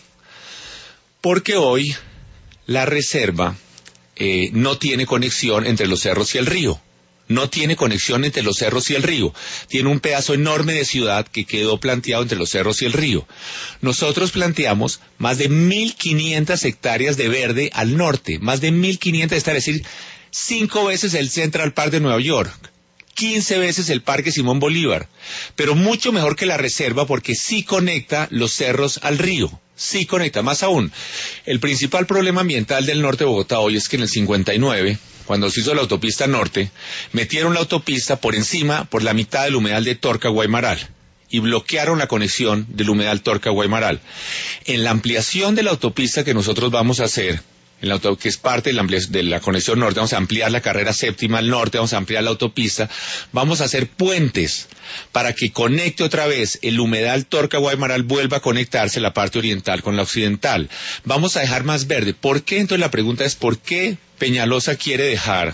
Porque hoy la reserva eh, no tiene conexión entre los cerros y el río. No tiene conexión entre los cerros y el río. Tiene un pedazo enorme de ciudad que quedó planteado entre los cerros y el río. Nosotros planteamos más de mil quinientas hectáreas de verde al norte. Más de mil quinientas hectáreas, es decir, cinco veces el Central Park de Nueva York. quince veces el Parque Simón Bolívar. Pero mucho mejor que la reserva porque sí conecta los cerros al río. Sí conecta, más aún. El principal problema ambiental del norte de Bogotá hoy es que en el cincuenta y nueve, cuando se hizo la autopista norte, metieron la autopista por encima, por la mitad del humedal de Torca-Guaymaral, y bloquearon la conexión del humedal Torca-Guaymaral. En la ampliación de la autopista que nosotros vamos a hacer, en la auto, que es parte de la, de la conexión norte, vamos a ampliar la carrera séptima al norte, vamos a ampliar la autopista, vamos a hacer puentes para que conecte otra vez el humedal Torca-Guaymaral, vuelva a conectarse la parte oriental con la occidental. Vamos a dejar más verde. ¿Por qué? Entonces la pregunta es, ¿por qué Peñalosa quiere dejar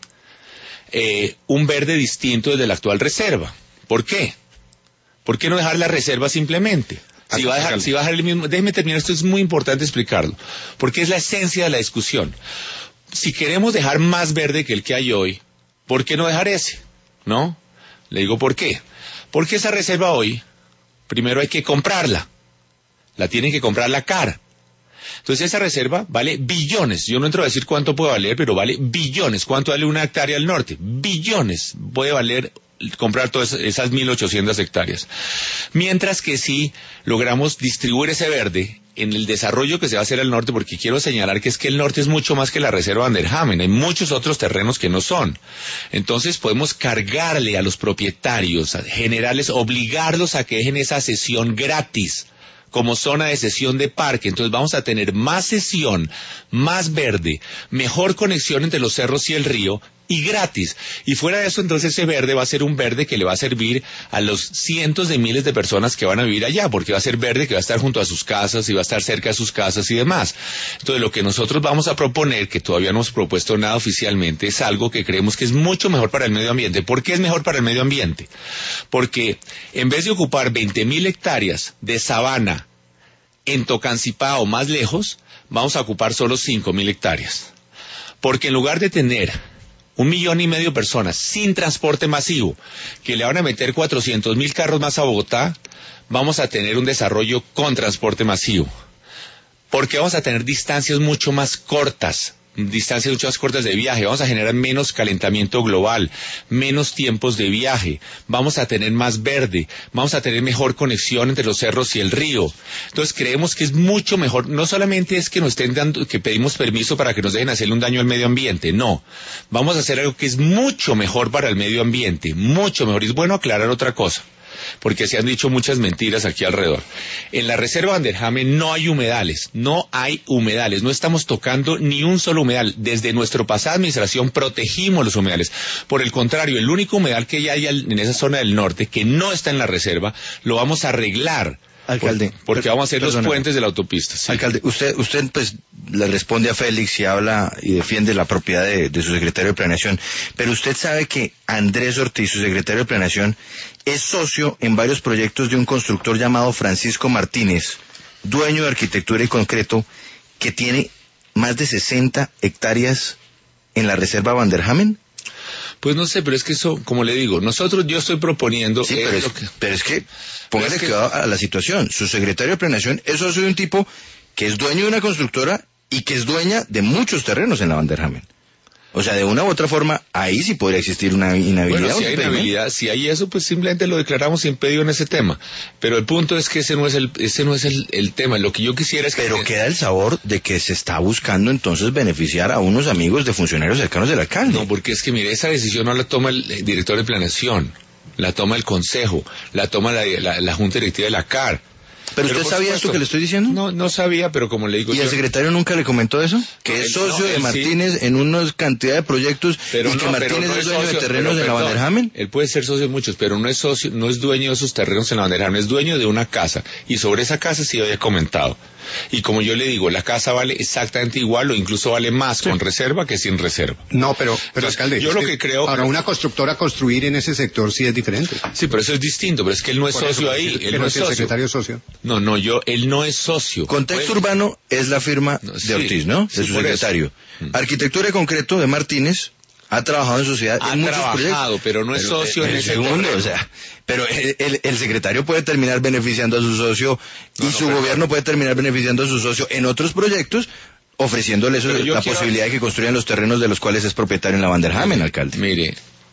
eh, un verde distinto desde la actual reserva? ¿Por qué? ¿Por qué no dejar la reserva simplemente? Si va, a dejar, si va a dejar el mismo, déjeme terminar, esto es muy importante explicarlo, porque es la esencia de la discusión. Si queremos dejar más verde que el que hay hoy, ¿por qué no dejar ese? ¿No? Le digo por qué. Porque esa reserva hoy, primero hay que comprarla, la tienen que comprar la cara. Entonces esa reserva vale billones, yo no entro a decir cuánto puede valer, pero vale billones. ¿Cuánto vale una hectárea al norte? Billones puede valer comprar todas esas mil ochocientas hectáreas. Mientras que si logramos distribuir ese verde en el desarrollo que se va a hacer al norte, porque quiero señalar que es que el norte es mucho más que la reserva Van der Hamen, hay muchos otros terrenos que no son. Entonces podemos cargarle a los propietarios, a generarles, obligarlos a que dejen esa cesión gratis como zona de cesión de parque. Entonces vamos a tener más cesión, más verde, mejor conexión entre los cerros y el río, y gratis. Y fuera de eso, entonces ese verde va a ser un verde que le va a servir a los cientos de miles de personas que van a vivir allá, porque va a ser verde que va a estar junto a sus casas y va a estar cerca de sus casas y demás. Entonces lo que nosotros vamos a proponer, que todavía no hemos propuesto nada oficialmente, es algo que creemos que es mucho mejor para el medio ambiente. ¿Por qué es mejor para el medio ambiente? Porque en vez de ocupar veinte mil hectáreas de sabana en Tocancipá o más lejos, vamos a ocupar solo cinco mil hectáreas. Porque en lugar de tener un millón y medio de personas sin transporte masivo, que le van a meter cuatrocientos mil carros más a Bogotá, vamos a tener un desarrollo con transporte masivo. Porque vamos a tener distancias mucho más cortas, distancias mucho más cortas de viaje, vamos a generar menos calentamiento global, menos tiempos de viaje, vamos a tener más verde, vamos a tener mejor conexión entre los cerros y el río. Entonces creemos que es mucho mejor, no solamente es que nos estén dando, que pedimos permiso para que nos dejen hacerle un daño al medio ambiente, no, vamos a hacer algo que es mucho mejor para el medio ambiente, mucho mejor. Y es bueno aclarar otra cosa, porque se han dicho muchas mentiras aquí alrededor. En la reserva Van der Hamen no hay humedales, no hay humedales, no estamos tocando ni un solo humedal. Desde nuestra pasada administración protegimos los humedales. Por el contrario, el único humedal que ya hay en esa zona del norte, que no está en la reserva, lo vamos a arreglar. Alcalde, por, porque vamos a hacer perdona, los puentes de la autopista. Sí. Alcalde, usted, usted pues le responde a Félix y habla y defiende la propiedad de, de su secretario de Planeación, pero usted sabe que Andrés Ortiz, su secretario de Planeación, es socio en varios proyectos de un constructor llamado Francisco Martínez, dueño de Arquitectura y Concreto, que tiene más de sesenta hectáreas en la reserva Van der Hamen. Pues no sé, pero es que eso, como le digo, nosotros, yo estoy proponiendo... Sí, pero, es, que, pero es que, póngale es que, cuidado a la situación. Su secretario de Planeación es socio de un tipo que es dueño de una constructora y que es dueña de muchos terrenos en la Van der Hamen. O sea, de una u otra forma, ahí sí podría existir una inhabilidad. Bueno, si hay inhabilidad, si hay eso, pues simplemente lo declaramos impedido en ese tema. Pero el punto es que ese no es el, ese no es el, el tema. Lo que yo quisiera es que... Pero queda el sabor de que se está buscando entonces beneficiar a unos amigos de funcionarios cercanos del alcalde. No, porque es que mire, esa decisión no la toma el director de planeación, la toma el consejo, la toma la, la, la junta directiva de la C A R. ¿Pero, ¿Pero usted sabía supuesto, esto que le estoy diciendo? No, no sabía, pero como le digo... ¿Y yo, el secretario nunca le comentó eso? Que no, es socio no, de Martínez sí, en una cantidad de proyectos pero y que no, Martínez no es, es dueño socio, de terrenos pero, en la Van der Hamen. Él puede ser socio de muchos, pero no es socio, no es dueño de esos terrenos en la Van der Hamen, es dueño de una casa. Y sobre esa casa sí había comentado. Y como yo le digo, la casa vale exactamente igual o incluso vale más sí. con reserva que sin reserva. No, pero, pero Entonces, alcalde, yo lo que, que creo... Para una constructora construir en ese sector sí es diferente. Sí, pero eso es distinto, pero es que él no es Por socio eso, ahí. Él pero no es es el socio. secretario socio. No, no, yo, él no es socio. Contexto pues, Urbano es la firma no, de sí, Ortiz, ¿no? De sí, su secretario. Eso. Arquitectura y Concreto de Martínez ha trabajado en sociedad ha en muchos proyectos. Ha trabajado, pero no es pero, socio pero, en ese segundo, o sea, pero el, el, el secretario puede terminar beneficiando a su socio y no, no, su pero, gobierno puede terminar beneficiando a su socio en otros proyectos, ofreciéndole eso, la quiero... posibilidad de que construyan los terrenos de los cuales es propietario en la Van der Hamen, alcalde. Mire,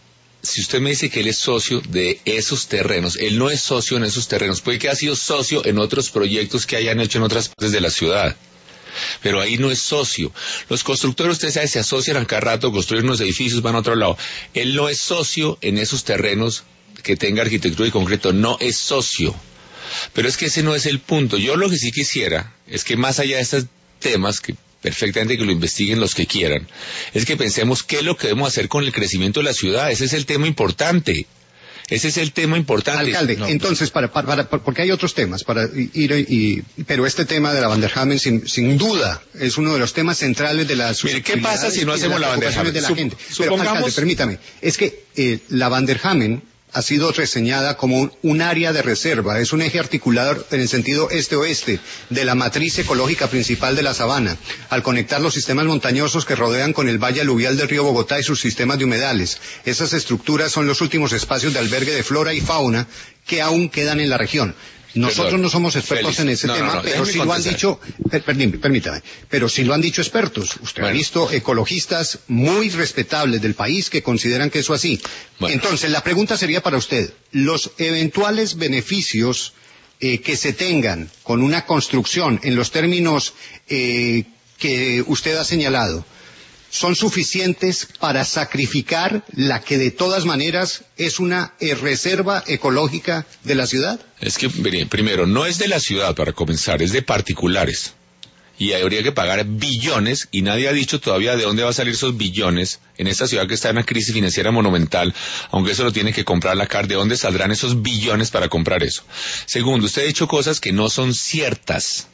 si usted me dice que él es socio de esos terrenos, él no es socio en esos terrenos, puede que haya sido socio en otros proyectos que hayan hecho en otras partes de la ciudad, pero ahí no es socio. Los constructores, ustedes saben, se asocian al cada rato, construyen unos edificios, van a otro lado. Él no es socio en esos terrenos que tenga arquitectura y concreto, no es socio. Pero es que ese no es el punto. Yo lo que sí quisiera es que más allá de estos temas, que perfectamente que lo investiguen los que quieran, es que pensemos qué es lo que debemos hacer con el crecimiento de la ciudad. Ese es el tema importante. Ese es el tema importante. Alcalde, no, entonces, para, para, para, porque hay otros temas, para ir, y, pero este tema de la Van der Hamen, sin, sin duda, es uno de los temas centrales de la Mire, ¿qué pasa si no hacemos la Van der Hamen? De la Sup gente. Pero, supongamos... alcalde, permítame, es que eh, la Van der Hamen ha sido reseñada como un, un área de reserva, es un eje articulador en el sentido este-oeste de la matriz ecológica principal de la sabana, al conectar los sistemas montañosos que rodean con el valle aluvial del río Bogotá y sus sistemas de humedales. Esas estructuras son los últimos espacios de albergue de flora y fauna que aún quedan en la región. Nosotros Perdón, no somos expertos Félix, en ese no, tema, no, no, pero sí lo han dicho, per, permítame, pero sí lo han dicho expertos. Usted bueno. ha visto ecologistas muy respetables del país que consideran que eso así. Bueno. Entonces, la pregunta sería para usted, los eventuales beneficios eh, que se tengan con una construcción en los términos eh, que usted ha señalado, ¿son suficientes para sacrificar la que de todas maneras es una eh, reserva ecológica de la ciudad? Es que, primero, no es de la ciudad para comenzar, es de particulares. Y habría que pagar billones, y nadie ha dicho todavía de dónde va a salir esos billones en esta ciudad que está en una crisis financiera monumental, aunque eso lo tiene que comprar la C A R. ¿De dónde saldrán esos billones para comprar eso? Segundo, usted ha dicho cosas que no son ciertas.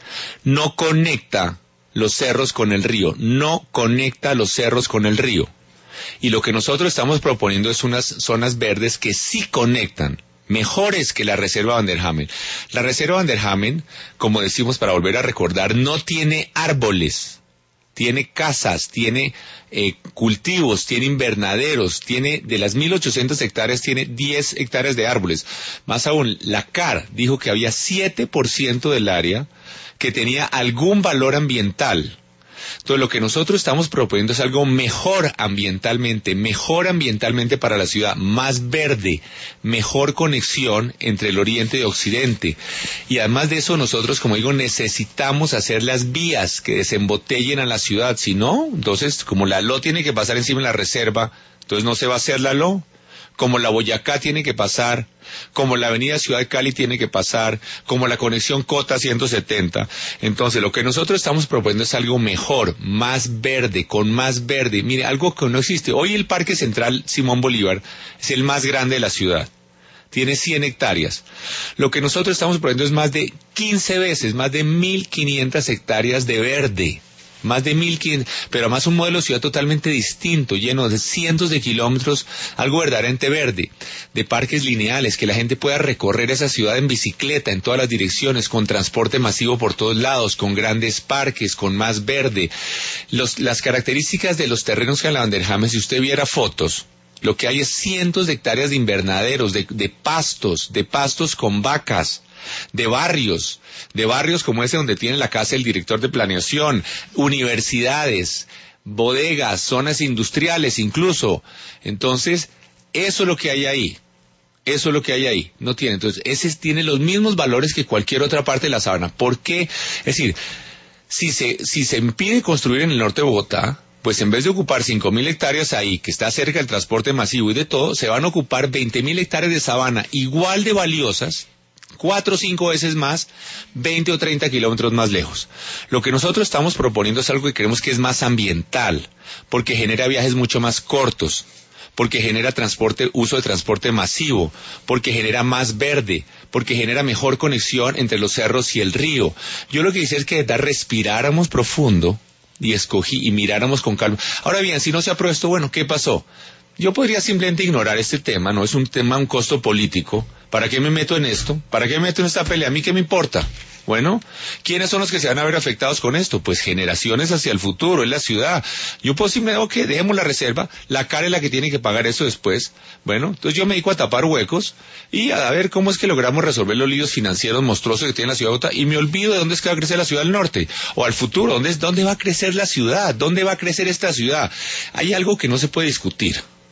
No conecta los cerros con el río, no conecta los cerros con el río. Y lo que nosotros estamos proponiendo es unas zonas verdes que sí conectan, mejores que la Reserva Van der Hamen. La Reserva Van der Hamen, como decimos para volver a recordar, no tiene árboles, tiene casas, tiene eh, cultivos, tiene invernaderos, tiene de las mil ochocientas hectáreas, tiene diez hectáreas de árboles. Más aún, la C A R dijo que había siete por ciento del área que tenía algún valor ambiental. Entonces, lo que nosotros estamos proponiendo es algo mejor ambientalmente, mejor ambientalmente para la ciudad, más verde, mejor conexión entre el oriente y occidente. Y además de eso, nosotros, como digo, necesitamos hacer las vías que desembotellen a la ciudad. Si no, entonces, como la L O tiene que pasar encima de la reserva, entonces no se va a hacer la L O. Como la Boyacá tiene que pasar, como la avenida Ciudad de Cali tiene que pasar, como la conexión Cota ciento setenta. Entonces, lo que nosotros estamos proponiendo es algo mejor, más verde, con más verde. Mire, algo que no existe. Hoy el Parque Central Simón Bolívar es el más grande de la ciudad. Tiene cien hectáreas. Lo que nosotros estamos proponiendo es más de quince veces, más de mil quinientas hectáreas de verde. Más de mil quinientos, pero además un modelo de ciudad totalmente distinto, lleno de cientos de kilómetros, algo verdaderamente verde, de parques lineales, que la gente pueda recorrer esa ciudad en bicicleta, en todas las direcciones, con transporte masivo por todos lados, con grandes parques, con más verde. Los, las características de los terrenos que en la Van der Hamen, si usted viera fotos, lo que hay es cientos de hectáreas de invernaderos, de, de pastos, de pastos con vacas, de barrios, de barrios como ese donde tiene la casa el director de planeación, universidades, bodegas, zonas industriales incluso. Entonces, eso es lo que hay ahí. Eso es lo que hay ahí. No tiene. Entonces, ese tiene los mismos valores que cualquier otra parte de la sabana. ¿Por qué? Es decir, si se, si se impide construir en el norte de Bogotá, pues en vez de ocupar cinco mil hectáreas ahí, que está cerca del transporte masivo y de todo, se van a ocupar veinte mil hectáreas de sabana igual de valiosas, cuatro o cinco veces más, veinte o treinta kilómetros más lejos. Lo que nosotros estamos proponiendo es algo que creemos que es más ambiental, porque genera viajes mucho más cortos, porque genera transporte, uso de transporte masivo, porque genera más verde, porque genera mejor conexión entre los cerros y el río. Yo lo que quisiera es que de verdad respiráramos profundo y escogí y miráramos con calma. Ahora bien, si no se aprueba esto, bueno, ¿qué pasó? Yo podría simplemente ignorar este tema, no es un tema, un costo político. ¿Para qué me meto en esto? ¿Para qué me meto en esta pelea? ¿A mí qué me importa? Bueno, ¿quiénes son los que se van a ver afectados con esto? Pues generaciones hacia el futuro, es la ciudad. Yo puedo simplemente, ok, dejemos la reserva, la C A R es la que tiene que pagar eso después. Bueno, entonces yo me dedico a tapar huecos y a ver cómo es que logramos resolver los líos financieros monstruosos que tiene la ciudad de Bogotá, y me olvido de dónde es que va a crecer la ciudad del norte, o al futuro, ¿dónde, es, dónde va a crecer la ciudad? ¿Dónde va a crecer esta ciudad? Hay algo que no se puede discutir.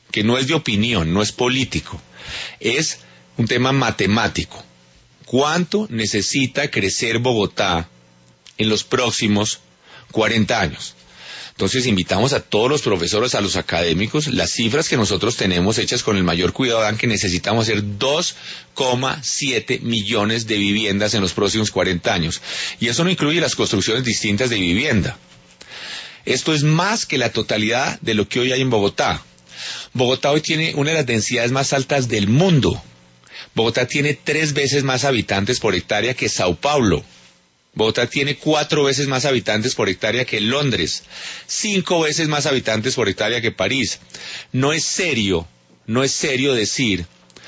que no es de opinión, no es político, es un tema matemático. ¿Cuánto necesita crecer Bogotá en los próximos cuarenta años? Entonces invitamos a todos los profesores, a los académicos, las cifras que nosotros tenemos hechas con el mayor cuidado dan que necesitamos hacer dos coma siete millones de viviendas en los próximos cuarenta años. Y eso no incluye las construcciones distintas de vivienda. Esto es más que la totalidad de lo que hoy hay en Bogotá. Bogotá hoy tiene una de las densidades más altas del mundo. Bogotá tiene tres veces más habitantes por hectárea que Sao Paulo. Bogotá tiene cuatro veces más habitantes por hectárea que Londres, cinco veces más habitantes por hectárea que París. No es serio, no es serio decir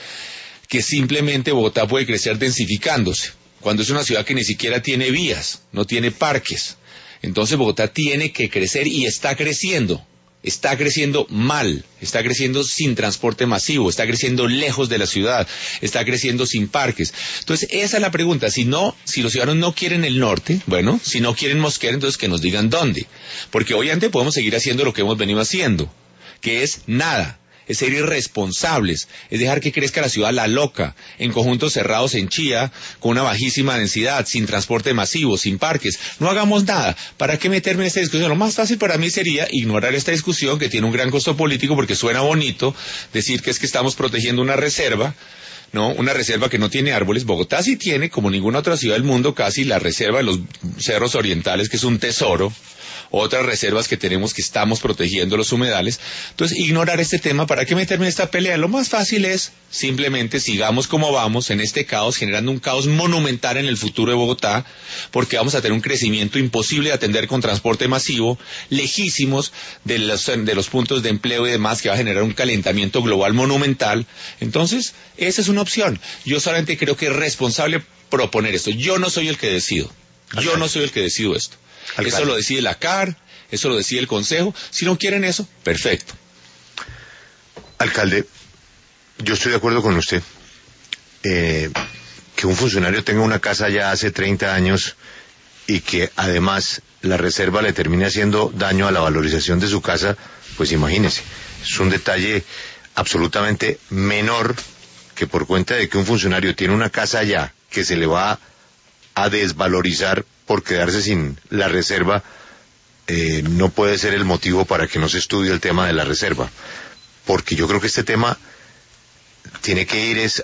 que simplemente Bogotá puede crecer densificándose, cuando es una ciudad que ni siquiera tiene vías, no tiene parques. Entonces Bogotá tiene que crecer y está creciendo. Está creciendo mal, está creciendo sin transporte masivo, está creciendo lejos de la ciudad, está creciendo sin parques. Entonces, esa es la pregunta. Si no, si los ciudadanos no quieren el norte, bueno, si no quieren Mosquera, entonces que nos digan dónde. Porque obviamente podemos seguir haciendo lo que hemos venido haciendo, que es nada. Es ser irresponsables, es dejar que crezca la ciudad a la loca, en conjuntos cerrados en Chía, con una bajísima densidad, sin transporte masivo, sin parques. No hagamos nada. ¿Para qué meterme en esta discusión? Lo más fácil para mí sería ignorar esta discusión que tiene un gran costo político porque suena bonito decir que es que estamos protegiendo una reserva, ¿no? Una reserva que no tiene árboles. Bogotá sí tiene, como ninguna otra ciudad del mundo, casi la reserva de los cerros orientales, que es un tesoro. Otras reservas que tenemos que estamos protegiendo los humedales. Entonces, ignorar este tema, ¿para qué meterme en esta pelea? Lo más fácil es simplemente sigamos como vamos en este caos, generando un caos monumental en el futuro de Bogotá, porque vamos a tener un crecimiento imposible de atender con transporte masivo, lejísimos de los, de los puntos de empleo y demás, que va a generar un calentamiento global monumental. Entonces, esa es una opción. Yo solamente creo que es responsable proponer esto. Yo no soy el que decido. Yo no soy el que decido esto. Alcalde. Eso lo decide la C A R, eso lo decide el Consejo. Si no quieren eso, perfecto. Alcalde, yo estoy de acuerdo con usted. Eh, que un funcionario tenga una casa ya hace treinta años y que además la reserva le termine haciendo daño a la valorización de su casa, pues imagínese, es un detalle absolutamente menor que por cuenta de que un funcionario tiene una casa ya que se le va a desvalorizar por quedarse sin la reserva, eh, no puede ser el motivo para que no se estudie el tema de la reserva, porque yo creo que este tema tiene que ir es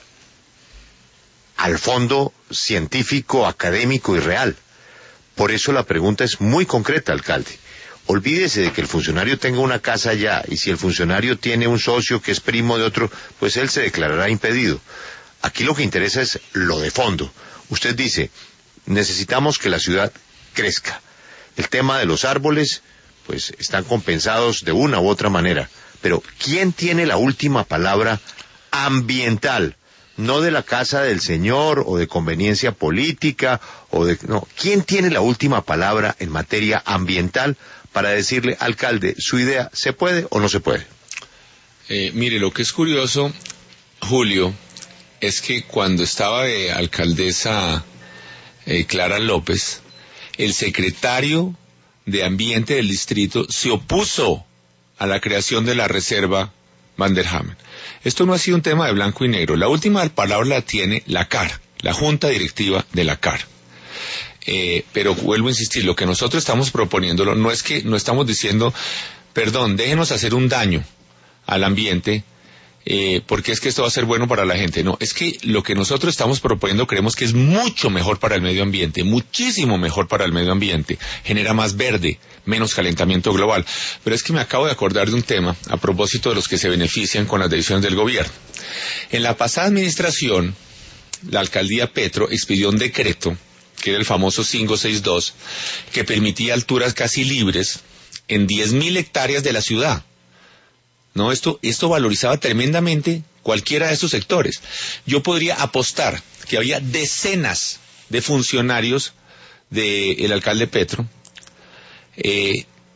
al fondo científico, académico y real. Por eso la pregunta es muy concreta, alcalde. Olvídese de que el funcionario tenga una casa ya, y si el funcionario tiene un socio que es primo de otro, pues él se declarará impedido. Aquí lo que interesa es lo de fondo. Usted dice, necesitamos que la ciudad crezca. El tema de los árboles, pues están compensados de una u otra manera. Pero, ¿quién tiene la última palabra ambiental? No de la casa del señor, o de conveniencia política, o de... no, ¿quién tiene la última palabra en materia ambiental para decirle, alcalde, su idea, ¿se puede o no se puede? Eh, mire, lo que es curioso, Julio, es que cuando estaba de alcaldesa Eh, Clara López, el secretario de Ambiente del distrito se opuso a la creación de la reserva Van der Hamen. Esto no ha sido un tema de blanco y negro. La última palabra la tiene la C A R, la Junta Directiva de la C A R. Eh, pero vuelvo a insistir, lo que nosotros estamos proponiéndolo no es que no estamos diciendo, perdón, déjenos hacer un daño al ambiente, Eh, porque es que esto va a ser bueno para la gente. No, es que lo que nosotros estamos proponiendo creemos que es mucho mejor para el medio ambiente, muchísimo mejor para el medio ambiente, genera más verde, menos calentamiento global. Pero es que me acabo de acordar de un tema a propósito de los que se benefician con las decisiones del gobierno. En la pasada administración, la alcaldía Petro expidió un decreto, que era el famoso quinientos sesenta y dos, que permitía alturas casi libres en diez mil hectáreas de la ciudad. No, esto, esto valorizaba tremendamente cualquiera de estos sectores. Yo podría apostar que había decenas de funcionarios del alcalde Petro, eh,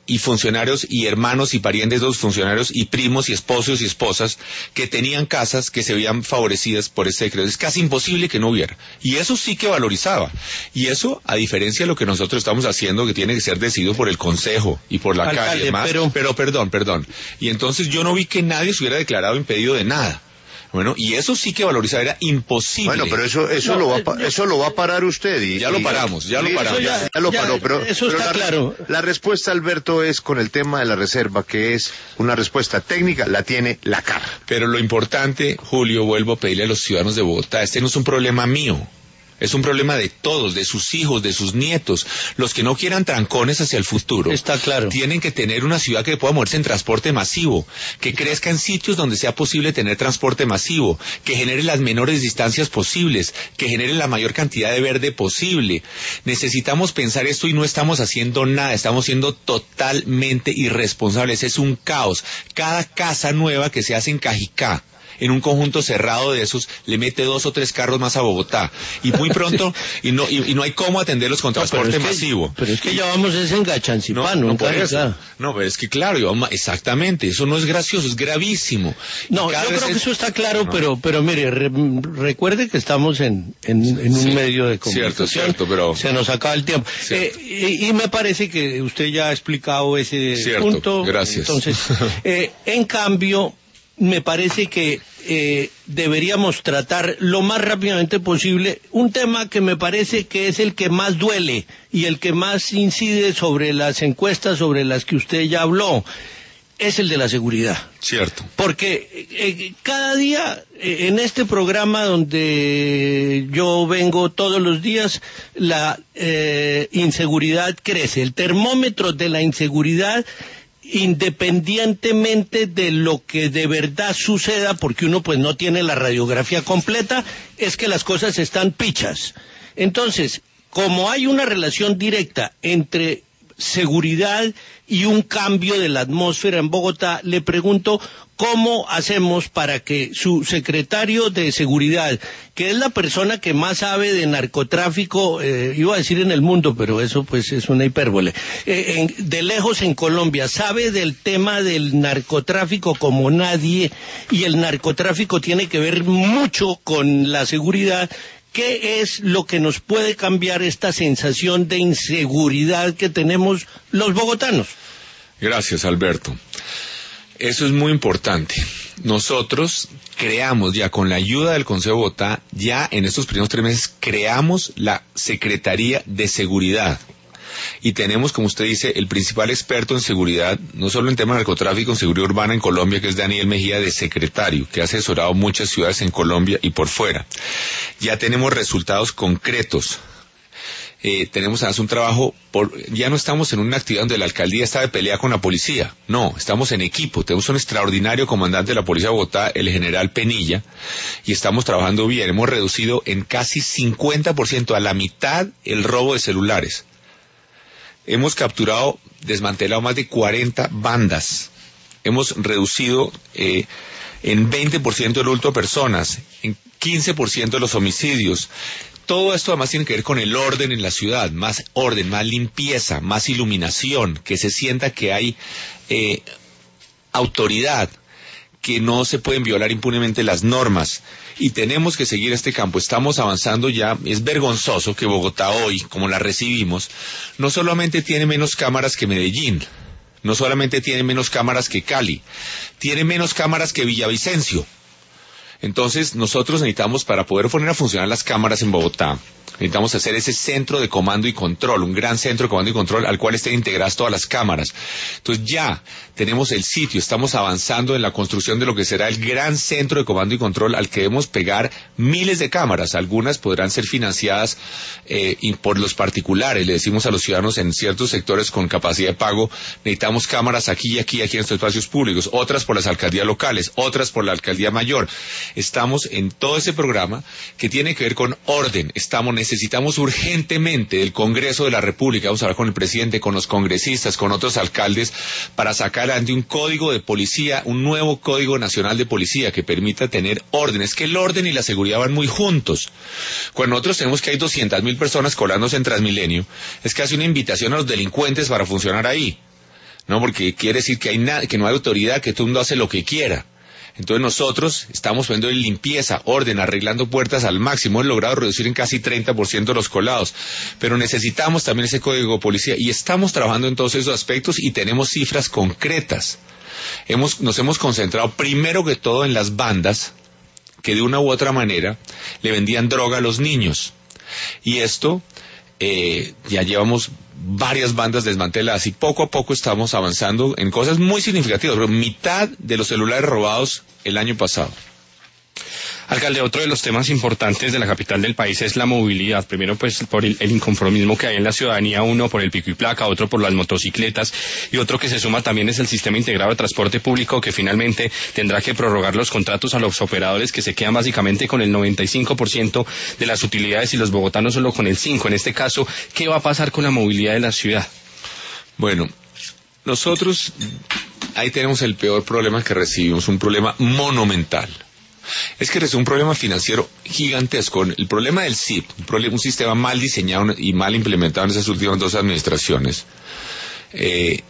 y funcionarios y hermanos y parientes de los funcionarios y primos y esposos y esposas que tenían casas que se veían favorecidas por ese decreto. Es casi imposible que no hubiera. Y eso sí que valorizaba. Y eso, a diferencia de lo que nosotros estamos haciendo, que tiene que ser decidido por el Consejo y por la Alcalde, calle y demás. Pero... pero perdón, perdón. Y entonces yo no vi que nadie se hubiera declarado impedido de nada. Bueno, y eso sí que valorizar era imposible. Bueno, pero eso eso No, lo va eh, a, yo- eso lo va a parar usted y Ya lo y- paramos, ya lo Listo, paramos. ya, ya lo Ya, paró, pero eso pero está la, claro. La respuesta, Alberto, es con el tema de la reserva, que es una respuesta técnica, la tiene la C A R. Pero lo importante, Julio, vuelvo a pedirle a los ciudadanos de Bogotá, este no es un problema mío. Es un problema de todos, de sus hijos, de sus nietos. Los que no quieran trancones hacia el futuro. Está claro. Tienen que tener una ciudad que pueda moverse en transporte masivo, que crezca en sitios donde sea posible tener transporte masivo, que genere las menores distancias posibles, que genere la mayor cantidad de verde posible. Necesitamos pensar esto y no estamos haciendo nada, estamos siendo totalmente irresponsables. Es un caos. Cada casa nueva que se hace en Cajicá, en un conjunto cerrado de esos, le mete dos o tres carros más a Bogotá. Y muy pronto, y no y, y no hay cómo atenderlos con No, pero transporte es que- masivo. Pero es que ya vamos es en Gachancipá, No, no, nunca por eso. claro. No, pero es que claro, yo, exactamente, eso no es gracioso, es gravísimo. Y No, cada yo vez creo es- que eso está claro, No. pero pero mire, re- recuerde que estamos en, en, en un Sí, medio de cierto, comunicación. cierto, pero- Se nos acaba el tiempo. Cierto. Eh, y, y me parece que usted ya ha explicado ese Cierto, punto. gracias. Entonces, eh, en cambio, me parece que eh, deberíamos tratar lo más rápidamente posible un tema que me parece que es el que más duele y el que más incide sobre las encuestas sobre las que usted ya habló, es el de la seguridad. Cierto. Porque eh, cada día eh, en este programa donde yo vengo todos los días, la eh, inseguridad crece. El termómetro de la inseguridad, independientemente de lo que de verdad suceda, porque uno pues no tiene la radiografía completa, es que las cosas están pichas. Entonces, como hay una relación directa entre seguridad y un cambio de la atmósfera en Bogotá, le pregunto cómo hacemos para que su secretario de seguridad, que es la persona que más sabe de narcotráfico, eh, iba a decir en el mundo, pero eso pues es una hipérbole, eh, en, de lejos en Colombia, sabe del tema del narcotráfico como nadie, y el narcotráfico tiene que ver mucho con la seguridad. ¿Qué es lo que nos puede cambiar esta sensación de inseguridad que tenemos los bogotanos? Gracias, Alberto. Eso es muy importante. Nosotros creamos ya con la ayuda del Consejo de Bogotá, ya en estos primeros tres meses creamos la Secretaría de Seguridad. Y tenemos, como usted dice, el principal experto en seguridad, no solo en temas de narcotráfico, en seguridad urbana en Colombia, que es Daniel Mejía, de secretario, que ha asesorado muchas ciudades en Colombia y por fuera. Ya tenemos resultados concretos. Eh, tenemos además un trabajo, por, ya no estamos en una actividad donde la alcaldía está de pelea con la policía, no, estamos en equipo, tenemos un extraordinario comandante de la Policía de Bogotá, el general Penilla, y estamos trabajando bien, hemos reducido en casi cincuenta por ciento, a la mitad, el robo de celulares. Hemos capturado, desmantelado más de cuarenta bandas, hemos reducido eh, en veinte por ciento el hurto de personas, en quince por ciento los homicidios. Todo esto además tiene que ver con el orden en la ciudad, más orden, más limpieza, más iluminación, que se sienta que hay eh, autoridad, que no se pueden violar impunemente las normas, y tenemos que seguir este campo. Estamos avanzando ya. Es vergonzoso que Bogotá hoy, como la recibimos, no solamente tiene menos cámaras que Medellín, no solamente tiene menos cámaras que Cali, tiene menos cámaras que Villavicencio. Entonces, nosotros necesitamos, para poder poner a funcionar las cámaras en Bogotá, necesitamos hacer ese centro de comando y control, un gran centro de comando y control al cual estén integradas todas las cámaras. Entonces ya tenemos el sitio, estamos avanzando en la construcción de lo que será el gran centro de comando y control al que debemos pegar miles de cámaras. Algunas podrán ser financiadas eh, por los particulares. Le decimos a los ciudadanos en ciertos sectores con capacidad de pago, necesitamos cámaras aquí y aquí, aquí en estos espacios públicos, otras por las alcaldías locales, otras por la alcaldía mayor. Estamos en todo ese programa que tiene que ver con orden. Estamos Necesitamos urgentemente del Congreso de la República, vamos a hablar con el presidente, con los congresistas, con otros alcaldes, para sacar adelante un código de policía, un nuevo código nacional de policía que permita tener orden. Es que el orden y la seguridad van muy juntos. Cuando nosotros tenemos que hay doscientas mil personas colándose en Transmilenio, es casi una invitación a los delincuentes para funcionar ahí. ¿no? Porque quiere decir que hay na- que no hay autoridad, que todo el mundo hace lo que quiera. Entonces nosotros estamos poniendo en limpieza, orden, arreglando puertas al máximo. Hemos logrado reducir en casi treinta por ciento los colados. Pero necesitamos también ese código de policía. Y estamos trabajando en todos esos aspectos y tenemos cifras concretas. Hemos, nos hemos concentrado primero que todo en las bandas que de una u otra manera le vendían droga a los niños. Y esto, eh, ya llevamos varias bandas desmanteladas y poco a poco estamos avanzando en cosas muy significativas. Pero mitad de los celulares robados el año pasado. Alcalde, otro de los temas importantes de la capital del país es la movilidad. Primero, pues, por el, el inconformismo que hay en la ciudadanía, uno por el pico y placa, otro por las motocicletas, y otro que se suma también es el sistema integrado de transporte público, que finalmente tendrá que prorrogar los contratos a los operadores, que se quedan básicamente con el noventa y cinco por ciento de las utilidades y los bogotanos solo con el cinco por ciento. En este caso, ¿qué va a pasar con la movilidad de la ciudad? Bueno, nosotros ahí tenemos el peor problema que recibimos, un problema monumental. Es que es un problema financiero gigantesco. El problema del S I P, un, problema, un sistema mal diseñado y mal implementado en esas últimas dos administraciones, eh,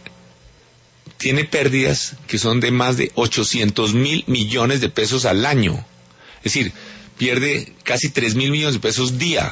tiene pérdidas que son de más de ochocientos mil millones de pesos al año. Es decir, pierde casi tres mil millones de pesos día.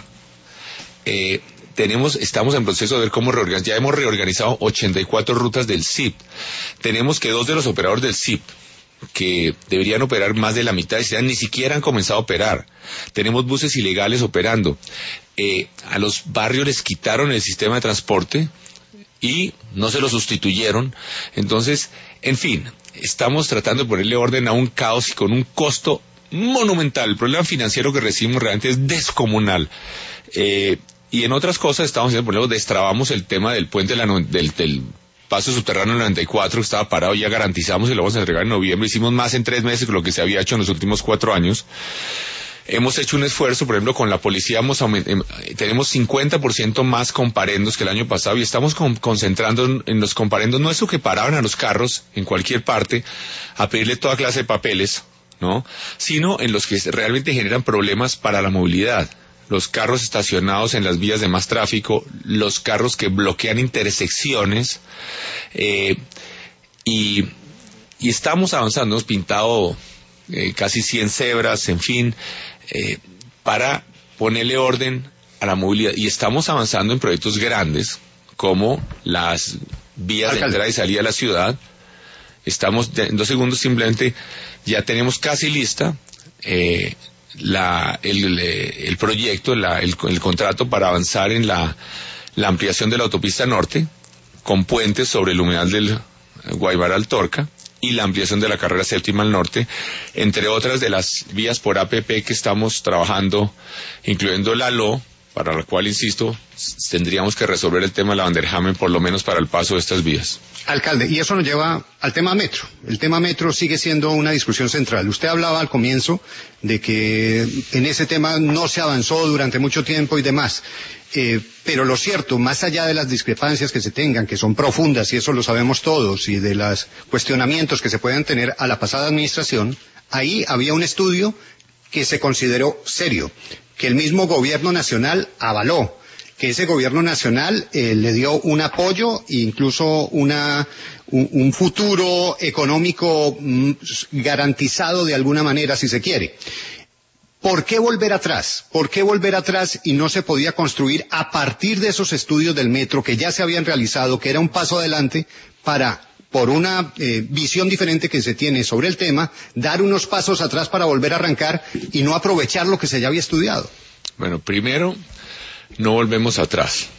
Eh, tenemos, estamos en proceso de ver cómo reorganizar. Ya hemos reorganizado ochenta y cuatro rutas del S I P. Tenemos que dos de los operadores del S I P, que deberían operar más de la mitad, ni siquiera han comenzado a operar. Tenemos buses ilegales operando. Eh, a los barrios les quitaron el sistema de transporte y no se lo sustituyeron. Entonces, en fin, estamos tratando de ponerle orden a un caos y con un costo monumental. El problema financiero que recibimos realmente es descomunal. Eh, y en otras cosas estamos haciendo, por ejemplo, destrabamos el tema del puente de la, del, del paso subterráneo noventa y cuatro, que estaba parado, ya garantizamos y lo vamos a entregar en noviembre. Hicimos más en tres meses que lo que se había hecho en los últimos cuatro años. Hemos hecho un esfuerzo, por ejemplo, con la policía, hemos aument- tenemos cincuenta por ciento más comparendos que el año pasado y estamos con- concentrando en, en los comparendos, no eso que paraban a los carros en cualquier parte a pedirle toda clase de papeles, ¿no? Sino en los que realmente generan problemas para la movilidad. Los carros estacionados en las vías de más tráfico, los carros que bloquean intersecciones, eh, y, y estamos avanzando, hemos pintado eh, casi cien cebras, en fin, eh, para ponerle orden a la movilidad. Y estamos avanzando en proyectos grandes, como las vías de entrada y salida a la ciudad. Estamos, de, en dos segundos simplemente, ya tenemos casi lista, eh, La, el, el proyecto, la, el, el contrato para avanzar en la, la ampliación de la autopista norte, con puentes sobre el humedal del Guaybara al Torca, y la ampliación de la carrera séptima al norte, entre otras de las vías por A P P que estamos trabajando, incluyendo la L O, para la cual, insisto, tendríamos que resolver el tema de la Vanderhamen, por lo menos para el paso de estas vías. Alcalde, y eso nos lleva al tema metro. El tema metro sigue siendo una discusión central. Usted hablaba al comienzo de que en ese tema no se avanzó durante mucho tiempo y demás. Eh, pero lo cierto, más allá de las discrepancias que se tengan, que son profundas, y eso lo sabemos todos, y de los cuestionamientos que se puedan tener a la pasada administración, ahí había un estudio que se consideró serio, que el mismo gobierno nacional avaló, que ese gobierno nacional eh, le dio un apoyo e incluso una, un, un futuro económico mm, garantizado de alguna manera, si se quiere. ¿Por qué volver atrás? ¿Por qué volver atrás y no se podía construir a partir de esos estudios del metro que ya se habían realizado, que era un paso adelante para, por una eh, visión diferente que se tiene sobre el tema, dar unos pasos atrás para volver a arrancar y no aprovechar lo que se ya había estudiado? Bueno, primero, no volvemos atrás.